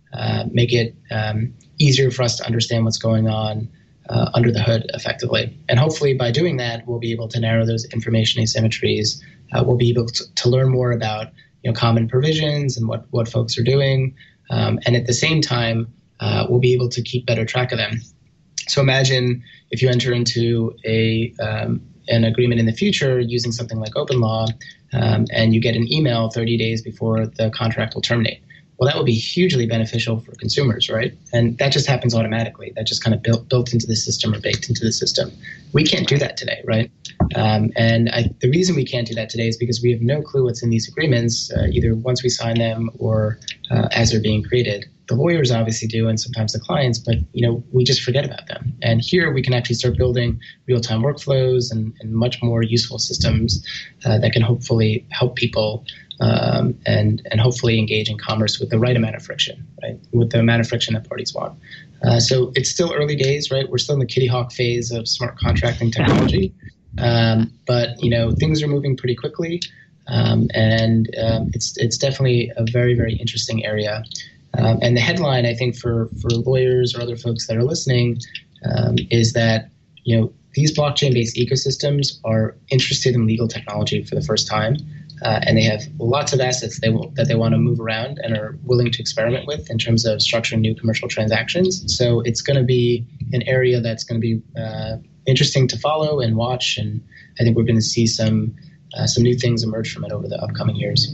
make it easier for us to understand what's going on under the hood effectively. And hopefully by doing that, we'll be able to narrow those information asymmetries. We'll be able to learn more about common provisions and what folks are doing. And at the same time, we'll be able to keep better track of them. So imagine if you enter into an agreement in the future using something like OpenLaw, and you get an email 30 days before the contract will terminate. Well, that would be hugely beneficial for consumers, right? And that just happens automatically. That just kind of built into the system or baked into the system. We can't do that today, right? The reason we can't do that today is because we have no clue what's in these agreements, either once we sign them or as they're being created. The lawyers obviously do, and sometimes the clients, but we just forget about them. And here we can actually start building real-time workflows and much more useful systems that can hopefully help people and hopefully engage in commerce with the right amount of friction, right? With the amount of friction that parties want. So it's still early days, right? We're still in the kitty hawk phase of smart contracting technology, but things are moving pretty quickly, and it's definitely a very, very interesting area. And the headline, I think, for lawyers or other folks that are listening, is that these blockchain-based ecosystems are interested in legal technology for the first time, and they have lots of assets that they want to move around and are willing to experiment with in terms of structuring new commercial transactions. So it's going to be an area that's going to be interesting to follow and watch, and I think we're going to see some new things emerge from it over the upcoming years.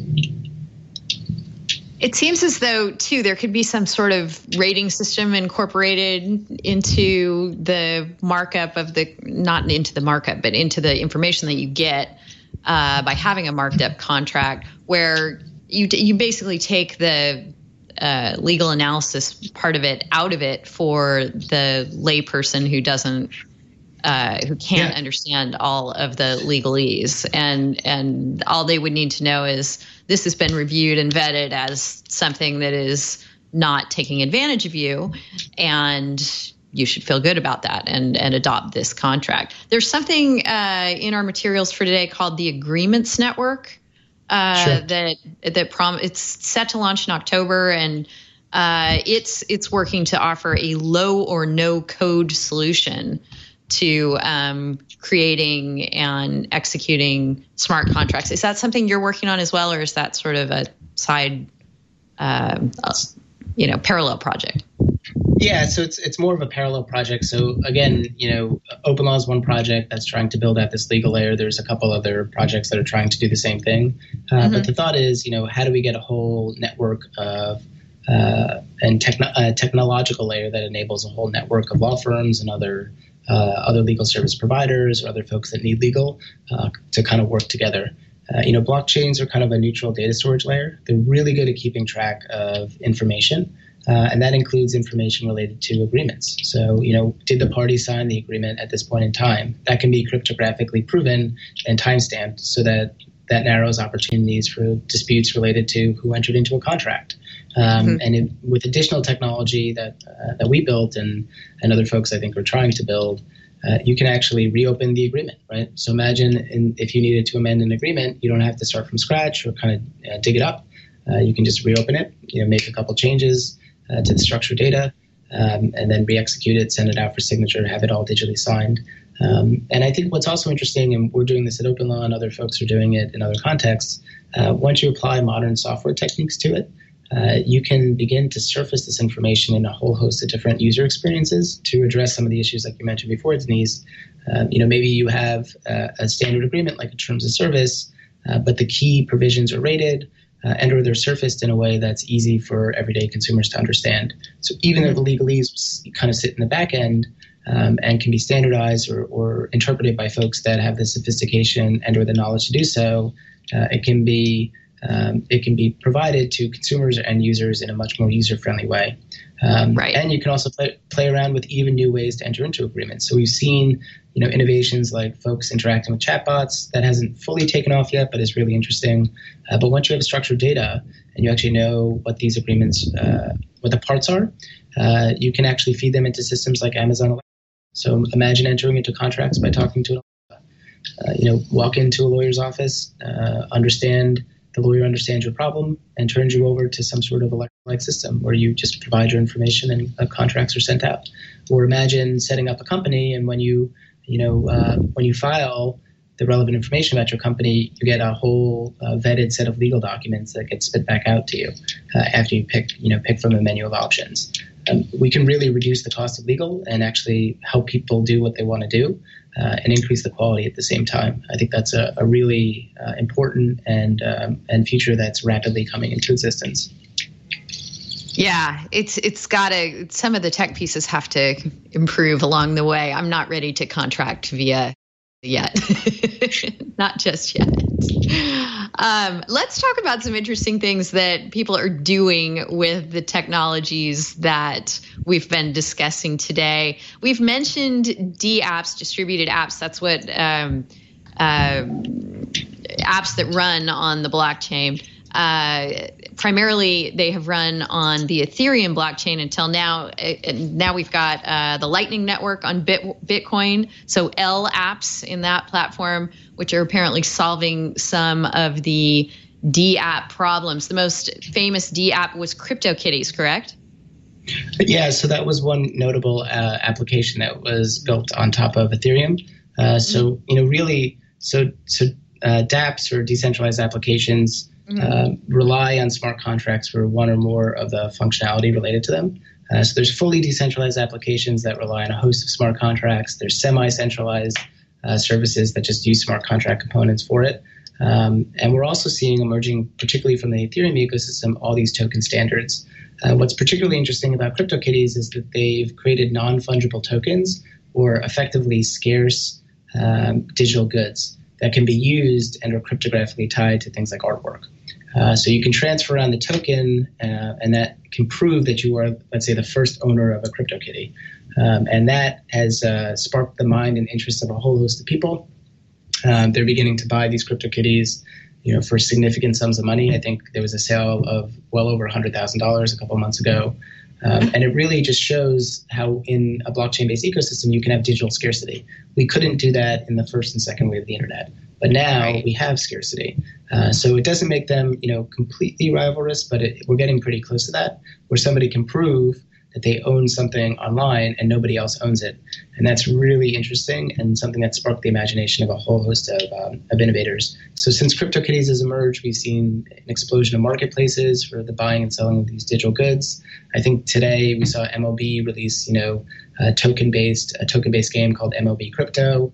It seems as though, too, there could be some sort of rating system incorporated into the markup of not into the markup, but into the information that you get by having a marked up contract, where you basically take the legal analysis part of it out of it for the layperson who can't understand all of the legalese, and all they would need to know is this has been reviewed and vetted as something that is not taking advantage of you, and you should feel good about that and adopt this contract. There's something in our materials for today called the Agreements Network. Sure. It's set to launch in October, and it's working to offer a low or no code solution to creating and executing smart contracts. Is that something you're working on as well, or is that sort of a side, parallel project? Yeah, so it's more of a parallel project. So again, OpenLaw is one project that's trying to build out this legal layer. There's a couple other projects that are trying to do the same thing. But the thought is, how do we get a whole network of technological layer that enables a whole network of law firms and other legal service providers or other folks that need legal to kind of work together. Blockchains are kind of a neutral data storage layer. They're really good at keeping track of information, and that includes information related to agreements. So, did the parties sign the agreement at this point in time? That can be cryptographically proven and timestamped so that narrows opportunities for disputes related to who entered into a contract. And with additional technology that we built and other folks I think are trying to build, you can actually reopen the agreement, right? So imagine if you needed to amend an agreement, you don't have to start from scratch or kind of dig it up. You can just reopen it, make a couple changes to the structured data, and then re-execute it, send it out for signature, have it all digitally signed. And I think what's also interesting, and we're doing this at OpenLaw and other folks are doing it in other contexts, once you apply modern software techniques to it, you can begin to surface this information in a whole host of different user experiences to address some of the issues like you mentioned before, Denise. Maybe you have a standard agreement like a terms of service, but the key provisions are rated and/or they're surfaced in a way that's easy for everyday consumers to understand. So even though the legalese kind of sit in the back end and can be standardized or interpreted by folks that have the sophistication and/or the knowledge to do so, it can be provided to consumers and users in a much more user-friendly way. Right. And you can also play around with even new ways to enter into agreements. So we've seen, innovations like folks interacting with chatbots. That hasn't fully taken off yet, but is really interesting. But once you have structured data and you actually know what these agreements, what the parts are, you can actually feed them into systems like Amazon Alexa. So imagine entering into contracts by talking to an Alexa. Walk into a lawyer's office, understand the lawyer understands your problem and turns you over to some sort of electronic system where you just provide your information and contracts are sent out. Or imagine setting up a company, and when you file the relevant information about your company, you get a whole vetted set of legal documents that get spit back out to you after you pick from a menu of options. We can really reduce the cost of legal and actually help people do what they want to do and increase the quality at the same time. I think that's a really important and feature that's rapidly coming into existence. Yeah, it's got to, some of the tech pieces have to improve along the way. I'm not ready to contract via yet. Not just yet. Let's talk about some interesting things that people are doing with the technologies that we've been discussing today. We've mentioned DApps, distributed apps. That's what apps that run on the blockchain. Primarily, they have run on the Ethereum blockchain until now. Now we've got the Lightning Network on Bitcoin, so L apps in that platform, which are apparently solving some of the DApp problems. The most famous DApp was CryptoKitties, correct? Yeah, so that was one notable application that was built on top of Ethereum. DApps, or decentralized applications, rely on smart contracts for one or more of the functionality related to them. So there's fully decentralized applications that rely on a host of smart contracts. There's semi-centralized services that just use smart contract components for it. And we're also seeing emerging, particularly from the Ethereum ecosystem, all these token standards. What's particularly interesting about CryptoKitties is that they've created non-fungible tokens, or effectively scarce digital goods that can be used and are cryptographically tied to things like artwork. So you can transfer around the token, and that can prove that you are, let's say, the first owner of a CryptoKitty. And that has sparked the mind and interest of a whole host of people. They're beginning to buy these CryptoKitties, for significant sums of money. I think there was a sale of well over $100,000 a couple of months ago. And it really just shows how in a blockchain-based ecosystem, you can have digital scarcity. We couldn't do that in the first and second wave of the internet, but now we have scarcity. So it doesn't make them, completely rivalrous, but we're getting pretty close to that, where somebody can prove that they own something online and nobody else owns it. And that's really interesting and something that sparked the imagination of a whole host of innovators. So since CryptoKitties has emerged, we've seen an explosion of marketplaces for the buying and selling of these digital goods. I think today we saw MLB release, a token-based game called MLB Crypto.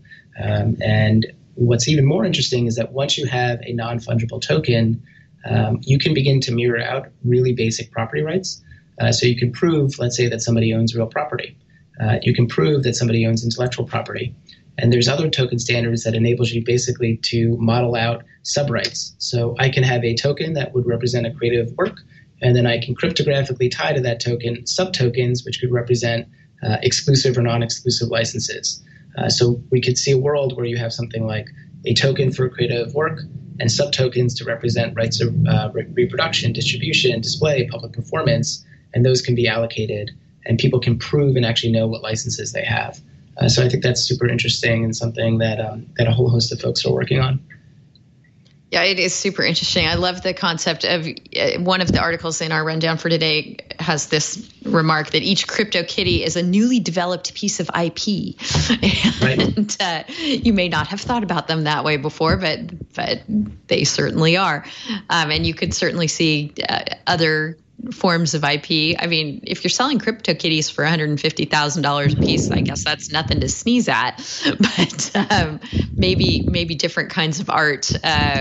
And what's even more interesting is that once you have a non-fungible token, you can begin to mirror out really basic property rights. So you can prove, let's say, that somebody owns real property. You can prove that somebody owns intellectual property. And there's other token standards that enables you basically to model out sub-rights. So I can have a token that would represent a creative work, and then I can cryptographically tie to that token sub-tokens, which could represent exclusive or non-exclusive licenses. So we could see a world where you have something like a token for creative work and sub-tokens to represent rights of reproduction, distribution, display, public performance, and those can be allocated, and people can prove and actually know what licenses they have. So I think that's super interesting and something that a whole host of folks are working on. Yeah, it is super interesting. I love the concept of one of the articles in our rundown for today has this remark that each CryptoKitty is a newly developed piece of IP. And you may not have thought about them that way before, but they certainly are. And you could certainly see other forms of IP. I mean, if you're selling CryptoKitties for $150,000 a piece, I guess that's nothing to sneeze at. But maybe different kinds of art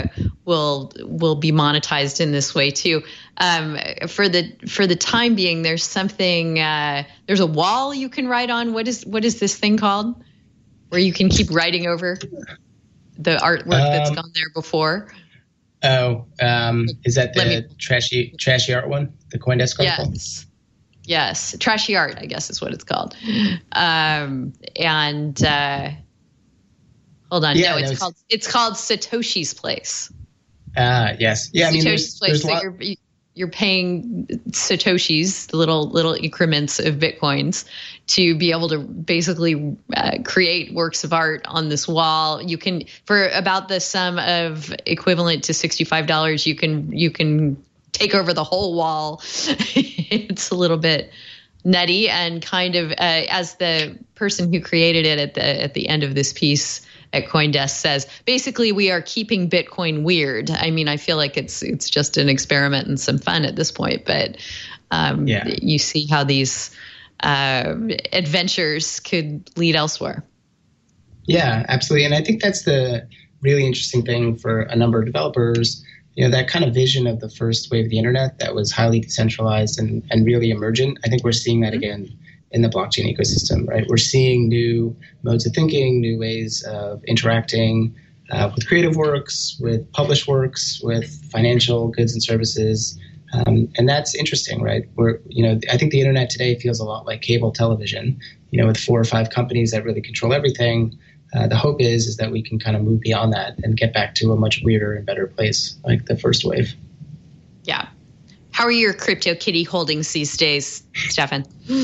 will be monetized in this way too. For the time being, there's something. There's a wall you can write on. What is this thing called? Where you can keep writing over the artwork that's gone there before. Is that the trashy art one? The CoinDesk article? Yes. Trashy art, I guess is what it's called. Hold on. Yeah, it's called Satoshi's Place. Yes. Yeah. I mean, Satoshi's Place. So paying Satoshis, the little increments of Bitcoins, to be able to basically create works of art on this wall. You can, for about the sum of equivalent to $65, you can take over the whole wall. It's a little bit nutty, and kind of as the person who created it at the end of this piece at CoinDesk says, basically we are keeping Bitcoin weird. I mean, I feel like it's just an experiment and some fun at this point, but you see how these adventures could lead elsewhere. Yeah, absolutely. And I think that's the really interesting thing for a number of developers. That kind of vision of the first wave of the internet that was highly decentralized and really emergent. I think we're seeing that again in the blockchain ecosystem, right? We're seeing new modes of thinking, new ways of interacting with creative works, with published works, with financial goods and services. And that's interesting, right? I think the internet today feels a lot like cable television, with 4 or 5 companies that really control everything. The hope is that we can kind of move beyond that and get back to a much weirder and better place like the first wave. Yeah. How are your CryptoKitty holdings these days, Stefan?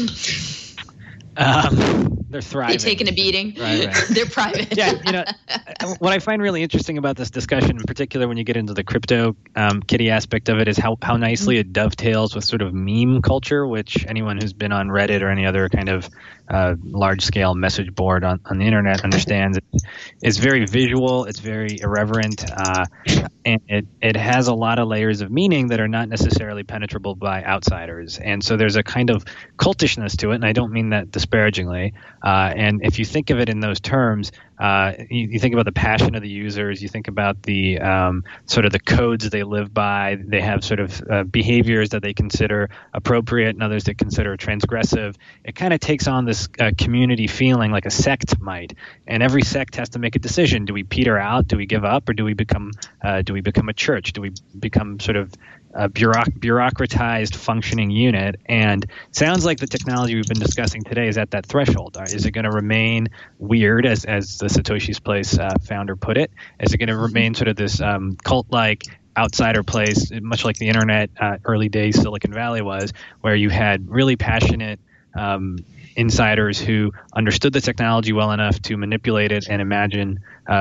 They're thriving. They're taking a beating. Right. They're private. Yeah, what I find really interesting about this discussion, in particular when you get into the crypto kitty aspect of it, is how nicely it dovetails with sort of meme culture, which anyone who's been on Reddit or any other kind of large-scale message board on the internet understands. It's very visual. It's very irreverent. And it has a lot of layers of meaning that are not necessarily penetrable by outsiders. And so there's a kind of cultishness to it, and I don't mean that disparagingly. And if you think of it in those terms, you think about the passion of the users, you think about the sort of the codes they live by. They have sort of behaviors that they consider appropriate and others they consider transgressive. It kind of takes on this community feeling like a sect might. And every sect has to make a decision. Do we peter out? Do we give up? Or do we become a church? Do we become sort of a bureaucratized functioning unit? And it sounds like the technology we've been discussing today is at that threshold. Is it going to remain weird, as the Satoshi's Place founder put it? Is it going to remain sort of this cult-like outsider place, much like the internet early days Silicon Valley was, where you had really passionate insiders who understood the technology well enough to manipulate it and imagine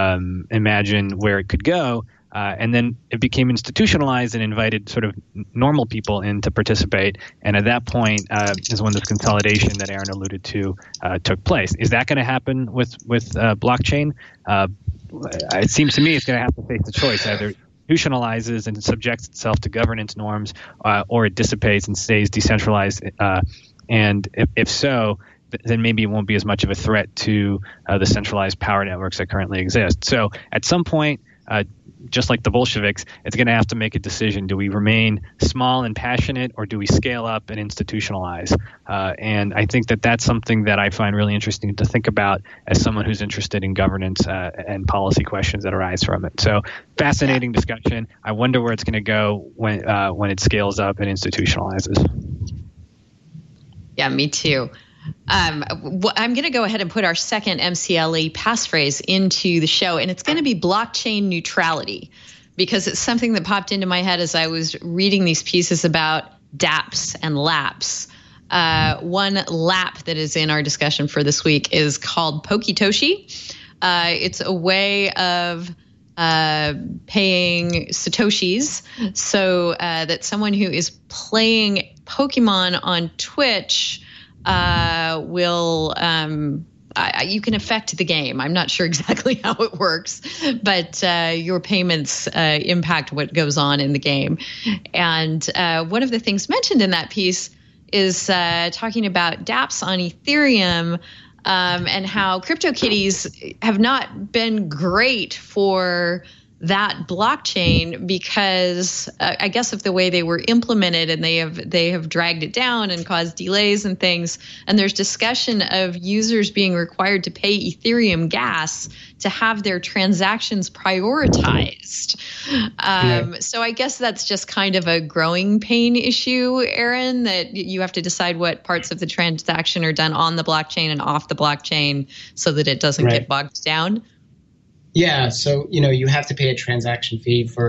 where it could go? And then it became institutionalized and invited sort of normal people in to participate. And at that point is when this consolidation that Aaron alluded to took place. Is that going to happen with blockchain? It seems to me it's going to have to face the choice. Either institutionalizes and subjects itself to governance norms, or it dissipates and stays decentralized. And if so, then maybe it won't be as much of a threat to the centralized power networks that currently exist. So at some point, just like the Bolsheviks, it's going to have to make a decision. Do we remain small and passionate, or do we scale up and institutionalize? And I think that that's something that I find really interesting to think about as someone who's interested in governance and policy questions that arise from it. So fascinating discussion. I wonder where it's going to go when it scales up and institutionalizes. Yeah, me too. I'm going to go ahead and put our second MCLE passphrase into the show, and it's going to be blockchain neutrality, because it's something that popped into my head as I was reading these pieces about dApps and LApps. One LAP that is in our discussion for this week is called Pokitoshi. It's a way of paying Satoshis so that someone who is playing Pokemon on Twitch will you can affect the game. I'm not sure exactly how it works, but your payments impact what goes on in the game. And one of the things mentioned in that piece is talking about dApps on Ethereum and how CryptoKitties have not been great for that blockchain because I guess of the way they were implemented, and they have dragged it down and caused delays and things. And there's discussion of users being required to pay Ethereum gas to have their transactions prioritized. So I guess that's just kind of a growing pain issue, Aaron, that you have to decide what parts of the transaction are done on the blockchain and off the blockchain so that it doesn't get bogged down. Yeah, so you have to pay a transaction fee for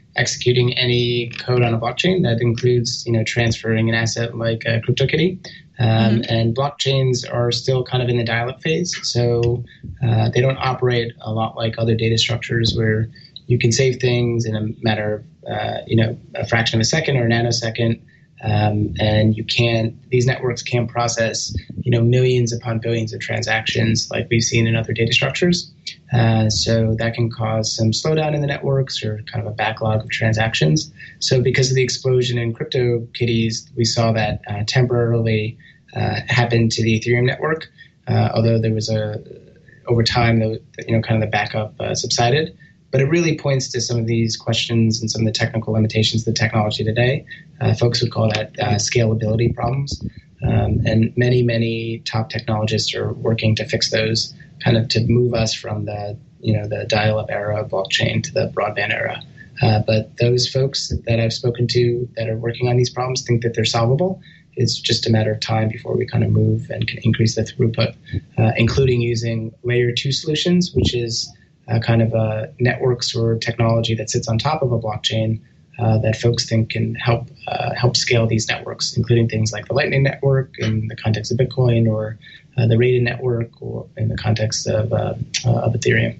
executing any code on a blockchain. That includes, transferring an asset like CryptoKitty. And blockchains are still kind of in the dial-up phase, so they don't operate a lot like other data structures where you can save things in a matter of, a fraction of a second or a nanosecond, and these networks can't process, millions upon billions of transactions like we've seen in other data structures. So that can cause some slowdown in the networks or kind of a backlog of transactions. So because of the explosion in CryptoKitties, we saw that temporarily happen to the Ethereum network, although there was over time, kind of the backup subsided. But it really points to some of these questions and some of the technical limitations of the technology today. Folks would call that scalability problems. And many, many top technologists are working to fix those, kind of to move us from the dial-up era of blockchain to the broadband era. But those folks that I've spoken to that are working on these problems think that they're solvable. It's just a matter of time before we kind of move and can increase the throughput, including using layer 2 solutions, which is kind of a networks or technology that sits on top of a blockchain that folks think can help scale these networks, including things like the Lightning Network in the context of Bitcoin, or the Raiden Network, or in the context of Ethereum.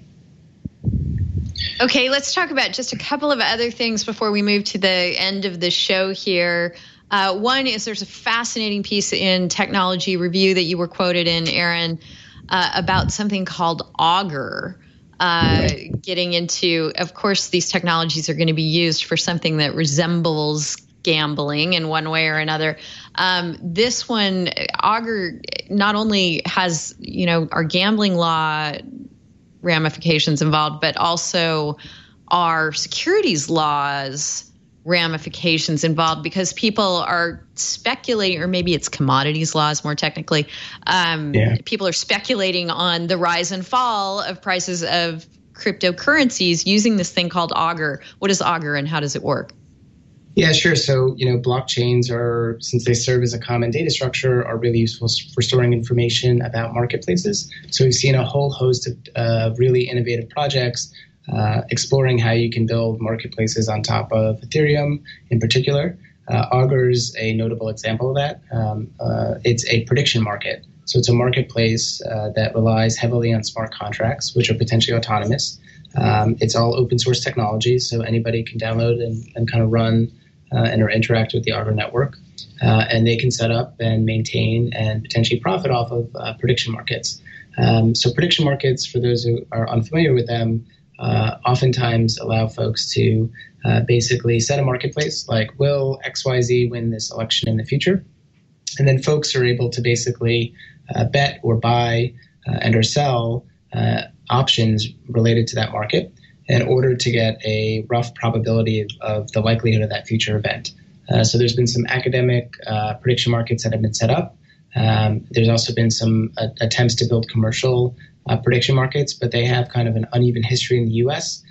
Okay, let's talk about just a couple of other things before we move to the end of the show here. One is there's a fascinating piece in Technology Review that you were quoted in, Aaron, about something called Augur. Getting into, of course, these technologies are going to be used for something that resembles gambling in one way or another. This one, Augur, not only has, our gambling law ramifications involved, but also our securities laws ramifications involved, because people are speculating, or maybe it's commodities laws more technically. People are speculating on the rise and fall of prices of cryptocurrencies using this thing called Augur. What is Augur and how does it work? Yeah, sure. So, blockchains are, since they serve as a common data structure, are really useful for storing information about marketplaces. So we've seen a whole host of really innovative projects exploring how you can build marketplaces on top of Ethereum in particular. Augur is a notable example of that. It's a prediction market. So it's a marketplace that relies heavily on smart contracts, which are potentially autonomous. It's all open source technology, so anybody can download and kind of run and or interact with the Augur network. And they can set up and maintain and potentially profit off of prediction markets. So prediction markets, for those who are unfamiliar with them, oftentimes allow folks to basically set a marketplace like, will XYZ win this election in the future? And then folks are able to basically bet or buy and or sell options related to that market in order to get a rough probability of the likelihood of that future event. So there's been some academic prediction markets that have been set up. There's also been some attempts to build commercial prediction markets, but they have kind of an uneven history in the U.S.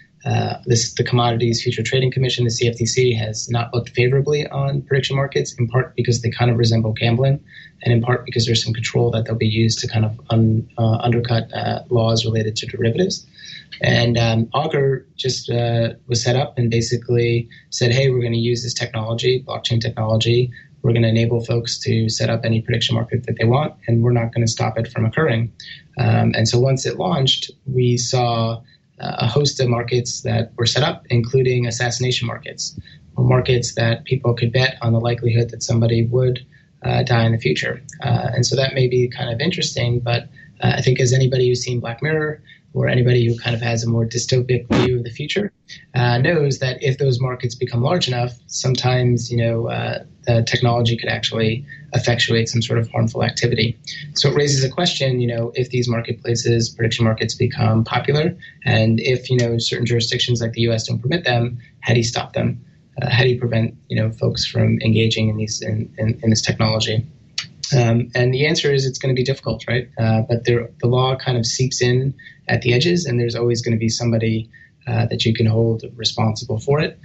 The Commodities Future Trading Commission, the CFTC, has not looked favorably on prediction markets, in part because they kind of resemble gambling, and in part because there's some control that they'll be used to kind of undercut laws related to derivatives. And Augur just was set up and basically said, hey, we're going to use this technology, blockchain technology. We're going to enable folks to set up any prediction market that they want, and we're not going to stop it from occurring. And so once it launched, we saw a host of markets that were set up, including assassination markets, or markets that people could bet on the likelihood that somebody would die in the future. And so that may be kind of interesting, but I think as anybody who's seen Black Mirror, or anybody who kind of has a more dystopic view of the future, knows that if those markets become large enough, sometimes, the technology could actually effectuate some sort of harmful activity. So it raises a question, if these marketplaces, prediction markets, become popular, and if, certain jurisdictions like the U.S. don't permit them, how do you stop them? How do you prevent, folks from engaging in this technology? And the answer is it's going to be difficult, right? But the law kind of seeps in at the edges, and there's always going to be somebody that you can hold responsible for it,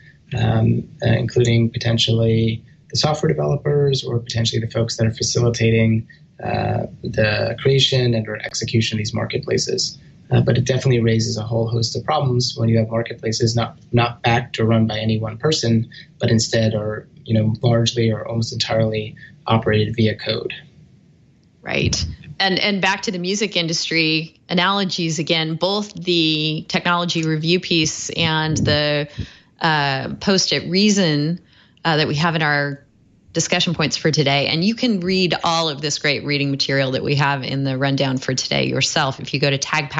including potentially the software developers or potentially the folks that are facilitating the creation and or execution of these marketplaces. But it definitely raises a whole host of problems when you have marketplaces not backed or run by any one person, but instead are largely or almost entirely operated via code. Right. And back to the music industry analogies again, both the technology review piece and the post at Reason that we have in our discussion points for today. And you can read all of this great reading material that we have in the rundown for today yourself if you go to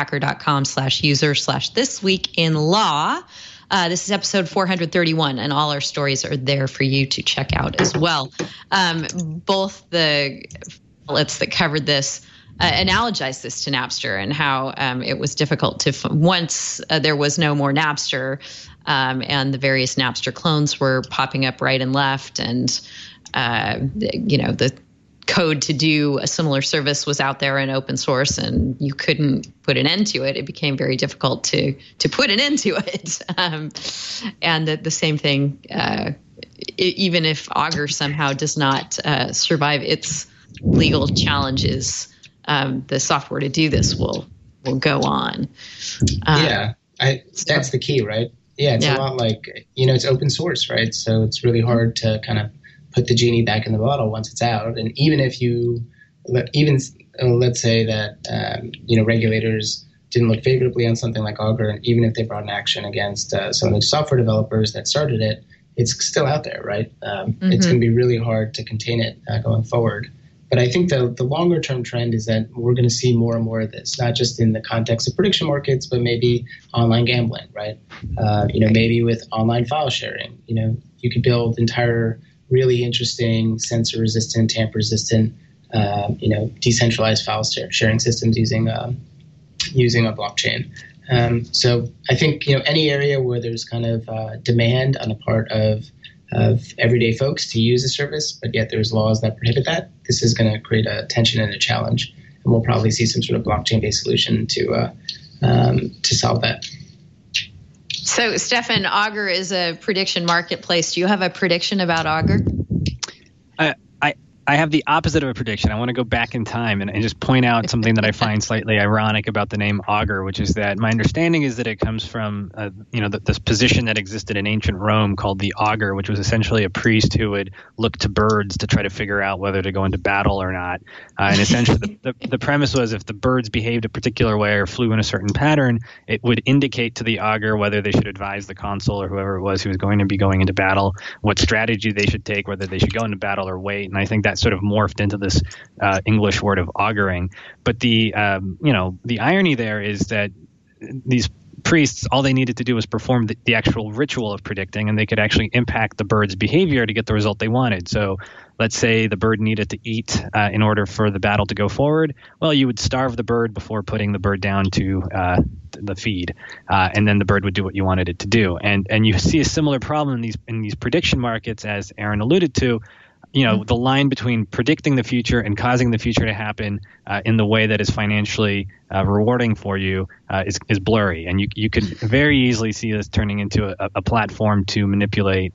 tagpacker.com/user/thisweekinlaw. This is episode 431, and all our stories are there for you to check out as well. Both the outlets that covered this analogized this to Napster and how it was difficult to once there was no more Napster, and the various Napster clones were popping up right and left, and the code to do a similar service was out there in open source, and you couldn't put an end to it. It became very difficult to put an end to it. And the same thing, even if Augur somehow does not survive its legal challenges, the software to do this will go on. That's the key, right? Yeah, it's a lot like, it's open source, right? So it's really hard to kind of put the genie back in the bottle once it's out. And even if let's say that, regulators didn't look favorably on something like Augur, and even if they brought an action against some of the software developers that started it, it's still out there, right? It's going to be really hard to contain it going forward. But I think the longer term trend is that we're going to see more and more of this, not just in the context of prediction markets, but maybe online gambling, right? Maybe with online file sharing. You could build entire really interesting censor-resistant, tamper-resistant, decentralized file sharing systems using a blockchain. So I think any area where there's kind of demand on the part of everyday folks to use a service, but yet there's laws that prohibit that, this is going to create a tension and a challenge, and we'll probably see some sort of blockchain-based solution to solve that. So, Stefan, Augur is a prediction marketplace. Do you have a prediction about Augur? I have the opposite of a prediction. I want to go back in time and just point out something that I find slightly ironic about the name Augur, which is that my understanding is that it comes from, this position that existed in ancient Rome called the augur, which was essentially a priest who would look to birds to try to figure out whether to go into battle or not. And essentially the premise was if the birds behaved a particular way or flew in a certain pattern, it would indicate to the augur whether they should advise the consul or whoever it was who was going to be going into battle, what strategy they should take, whether they should go into battle or wait. And I think that sort of morphed into this English word of auguring. But the irony there is that these priests, all they needed to do was perform the actual ritual of predicting, and they could actually impact the bird's behavior to get the result they wanted. So let's say the bird needed to eat in order for the battle to go forward. Well, you would starve the bird before putting the bird down to the feed, and then the bird would do what you wanted it to do. And you see a similar problem in these prediction markets, as Aaron alluded to. The line between predicting the future and causing the future to happen in the way that is financially rewarding for you is blurry. And you could very easily see this turning into a platform to manipulate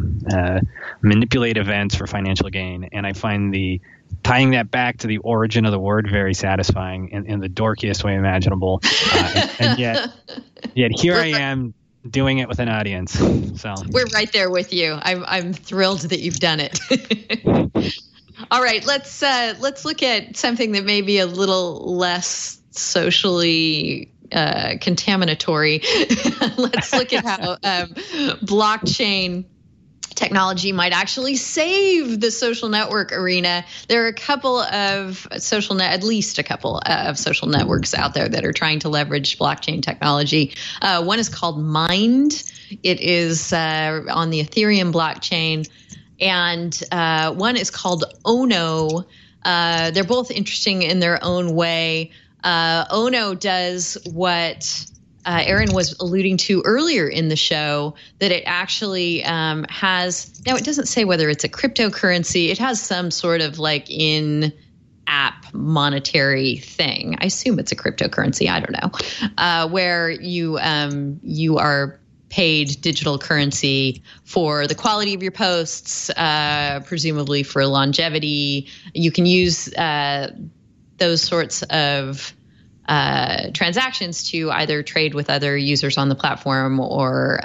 events for financial gain. And I find tying that back to the origin of the word very satisfying in the dorkiest way imaginable. And yet here I am doing it with an audience. So we're right there with you. I'm thrilled that you've done it. All right, let's look at something that may be a little less socially contaminatory. Let's look at how blockchain technology might actually save the social network arena. There are at least a couple of social networks out there that are trying to leverage blockchain technology. One is called Mind. It is on the Ethereum blockchain. And one is called Ono. They're both interesting in their own way. Ono does what Aaron was alluding to earlier in the show, that it actually has, now it doesn't say whether it's a cryptocurrency. It has some sort of like in-app monetary thing. I assume it's a cryptocurrency. I don't know. Where you are paid digital currency for the quality of your posts, presumably for longevity. You can use those sorts of transactions to either trade with other users on the platform or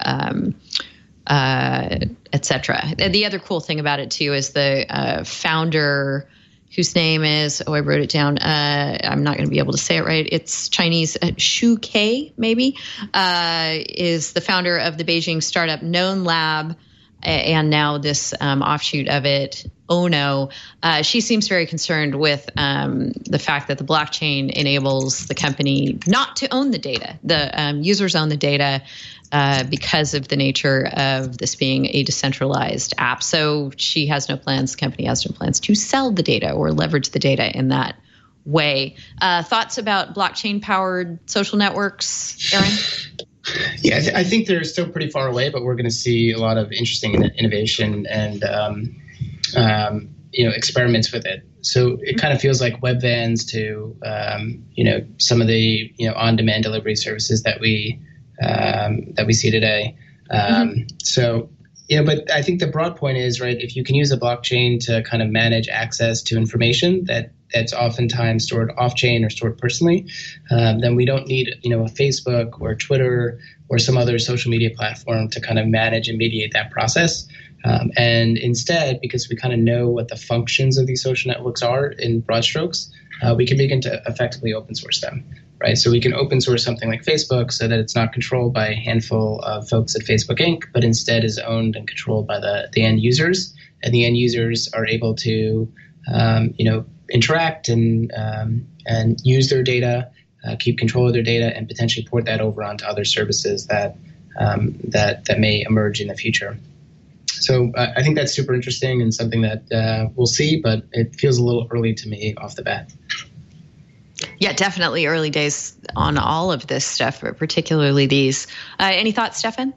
etc. The other cool thing about it too is the founder, whose name is, I wrote it down. I'm not going to be able to say it right. It's Chinese. Shu Ke, maybe, is the founder of the Beijing startup Known Lab, and now this offshoot of it, Ono. She seems very concerned with the fact that the blockchain enables the company not to own the data. The users own the data because of the nature of this being a decentralized app. So she has no plans, the company has no plans to sell the data or leverage the data in that way. Thoughts about blockchain-powered social networks, Aaron? Yeah, I think they're still pretty far away, but we're going to see a lot of interesting innovation and experiments with it. So it kind of feels like web vans to some of the on-demand delivery services that we see today. So but I think the broad point is, right, if you can use a blockchain to kind of manage access to information that's oftentimes stored off-chain or stored personally, then we don't need, a Facebook or Twitter or some other social media platform to kind of manage and mediate that process. And instead, because we kind of know what the functions of these social networks are in broad strokes, we can begin to effectively open source them. Right, so we can open source something like Facebook so that it's not controlled by a handful of folks at Facebook Inc., but instead is owned and controlled by the end users. And the end users are able to, interact and use their data, keep control of their data, and potentially port that over onto other services that may emerge in the future. So I think that's super interesting and something that we'll see, but it feels a little early to me off the bat. Yeah, definitely early days on all of this stuff, but particularly these. Any thoughts, Stefan?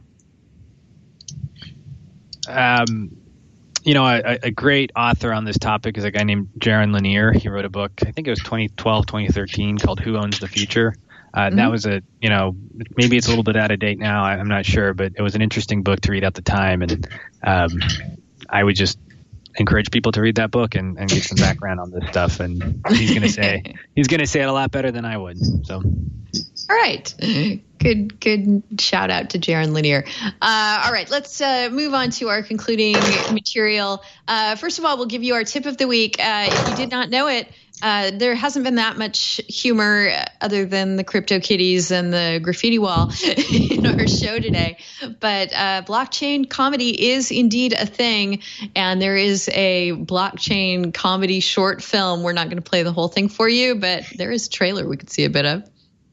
A great author on this topic is a guy named Jaron Lanier. He wrote a book, I think it was 2012, 2013, called Who Owns the Future? That was maybe it's a little bit out of date now. I'm not sure, but it was an interesting book to read at the time. And I would just encourage people to read that book and get some background on this stuff. And he's going to say it a lot better than I would. So, all right, good shout out to Jaron Lanier. All right, let's move on to our concluding material. First of all, we'll give you our tip of the week. If you did not know it, there hasn't been that much humor other than the crypto kitties and the graffiti wall in our show today. But blockchain comedy is indeed a thing, and there is a blockchain comedy short film. We're not going to play the whole thing for you, but there is a trailer we could see a bit of.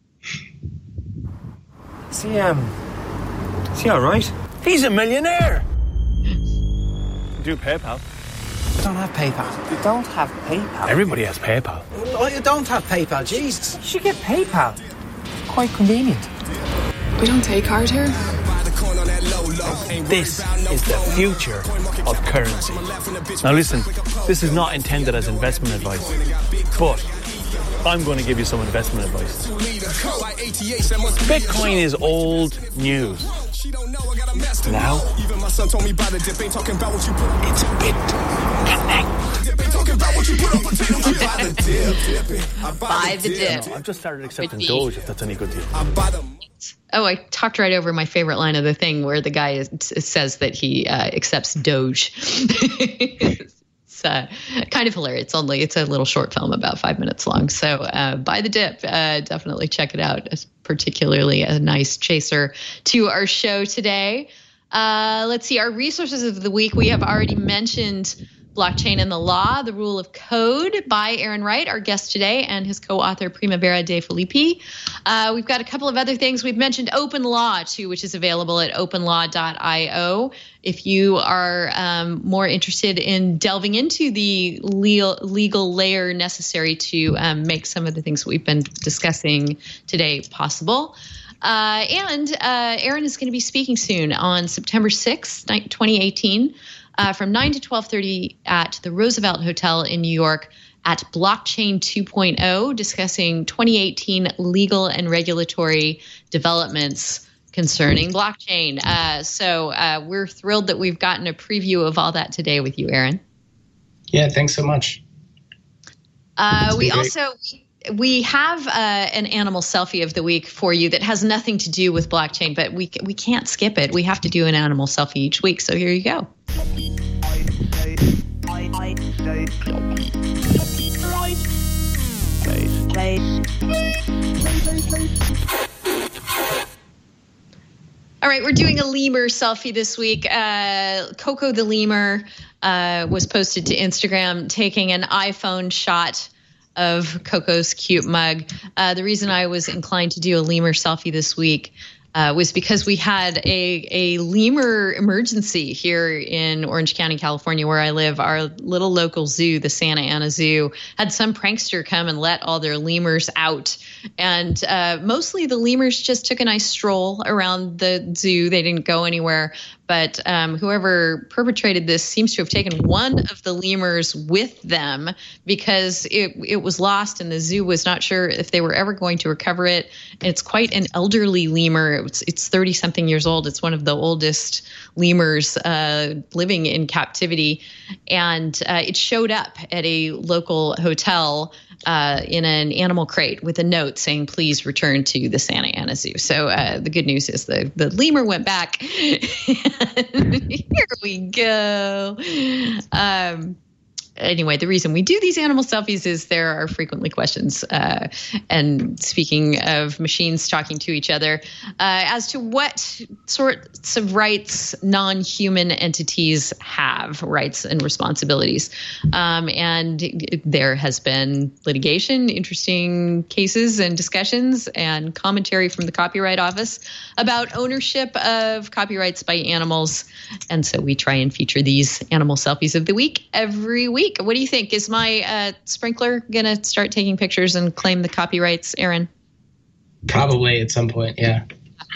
Is he all right? He's a millionaire. Do PayPal. I don't have PayPal. You don't have PayPal? Everybody has PayPal. Oh, you don't have PayPal, Jesus. You should get PayPal. Quite convenient. We don't take card here. This is the future of currency. Now listen, this is not intended as investment advice, but I'm going to give you some investment advice. Bitcoin is old news. Now, it's BitConnect. Buy the dip. I've just started accepting Doge, if that's any good to you. Oh, I talked right over my favorite line of the thing where the guy says that he accepts Doge. It's kind of hilarious. It's a little short film, about 5 minutes long. So buy the dip. Definitely check it out. It's particularly a nice chaser to our show today. Let's see. Our resources of the week. We have already mentioned Blockchain and the Law, The Rule of Code by Aaron Wright, our guest today, and his co-author Primavera de Filippi. We've got a couple of other things. We've mentioned Open Law, too, which is available at openlaw.io. If you are more interested in delving into the legal layer necessary to make some of the things that we've been discussing today possible. And Aaron is going to be speaking soon on September 6th, 2018. From 9 to 12:30 at the Roosevelt Hotel in New York at Blockchain 2.0, discussing 2018 legal and regulatory developments concerning blockchain. So we're thrilled that we've gotten a preview of all that today with you, Aaron. Yeah, thanks so much. We also we have an animal selfie of the week for you that has nothing to do with blockchain, but we can't skip it. We have to do an animal selfie each week. So here you go. All right, we're doing a lemur selfie this week. Coco the lemur was posted to Instagram taking an iPhone shot of Coco's cute mug. The reason I was inclined to do a lemur selfie this week was because we had a lemur emergency here in Orange County, California, where I live. Our little local zoo, the Santa Ana Zoo, had some prankster come and let all their lemurs out. And mostly the lemurs just took a nice stroll around the zoo. They didn't go anywhere. But whoever perpetrated this seems to have taken one of the lemurs with them because it was lost and the zoo was not sure if they were ever going to recover it. It's quite an elderly lemur. It's 30-something years old. It's one of the oldest lemurs living in captivity. And it showed up at a local hotel in an animal crate with a note saying, please return to the Santa Ana Zoo. So the good news is the lemur went back. Here we go. Anyway, the reason we do these animal selfies is there are frequently questions. And speaking of machines talking to each other, as to what sorts of rights non-human entities have, rights and responsibilities. And there has been litigation, interesting cases and discussions and commentary from the Copyright Office about ownership of copyrights by animals. And so we try and feature these animal selfies of the week every week. What do you think? Is my sprinkler going to start taking pictures and claim the copyrights, Aaron? Probably at some point, yeah.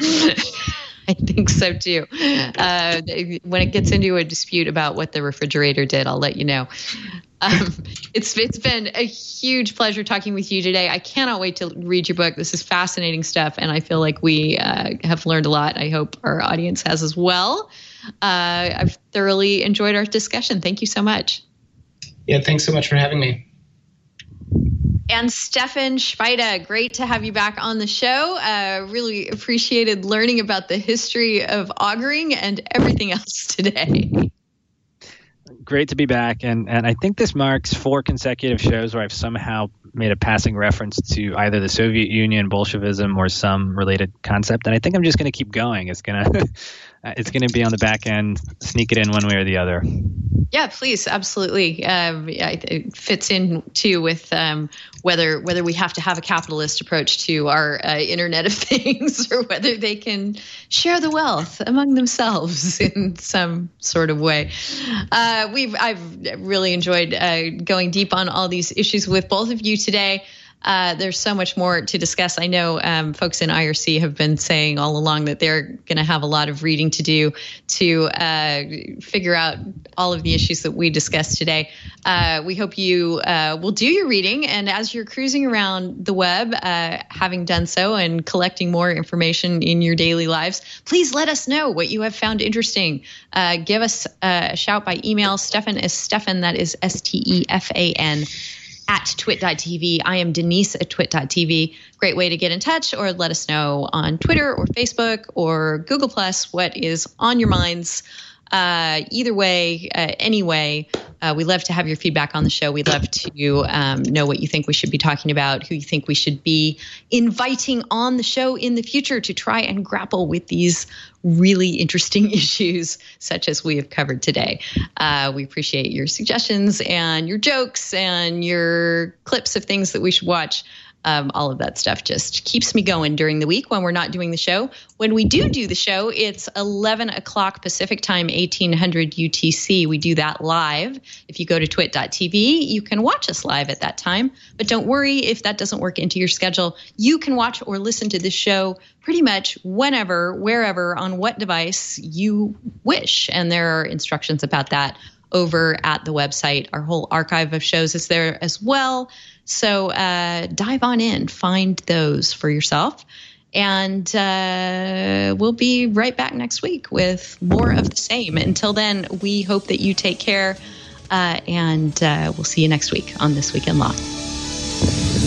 I think so, too. When it gets into a dispute about what the refrigerator did, I'll let you know. It's been a huge pleasure talking with you today. I cannot wait to read your book. This is fascinating stuff, and I feel like we have learned a lot. I hope our audience has as well. I've thoroughly enjoyed our discussion. Thank you so much. Yeah, thanks so much for having me. And Stefan Speida, great to have you back on the show. Really appreciated learning about the history of augering and everything else today. Great to be back. And I think this marks 4 consecutive shows where I've somehow made a passing reference to either the Soviet Union, Bolshevism, or some related concept. And I think I'm just going to keep going. It's going to be on the back end, sneak it in one way or the other. Yeah, please. Absolutely. It fits in too with whether we have to have a capitalist approach to our Internet of Things or whether they can share the wealth among themselves in some sort of way. I've really enjoyed going deep on all these issues with both of you today. There's so much more to discuss. I know folks in IRC have been saying all along that they're going to have a lot of reading to do to figure out all of the issues that we discussed today. We hope you will do your reading. And as you're cruising around the web, having done so and collecting more information in your daily lives, please let us know what you have found interesting. Give us a shout by email. Stefan is Stefan, that is Stefan, at twit.tv. I am Denise at twit.tv. Great way to get in touch or let us know on Twitter or Facebook or Google Plus what is on your minds. Either way, anyway, we love to have your feedback on the show. We'd love to know what you think we should be talking about, who you think we should be inviting on the show in the future to try and grapple with these really interesting issues such as we have covered today. We appreciate your suggestions and your jokes and your clips of things that we should watch. All of that stuff just keeps me going during the week when we're not doing the show. When we do the show, it's 11 o'clock Pacific time, 1800 UTC. We do that live. If you go to twit.tv, you can watch us live at that time. But don't worry if that doesn't work into your schedule. You can watch or listen to this show pretty much whenever, wherever, on what device you wish. And there are instructions about that over at the website. Our whole archive of shows is there as well. So dive on in, find those for yourself. And we'll be right back next week with more of the same. Until then, we hope that you take care. And we'll see you next week on This Week in Law.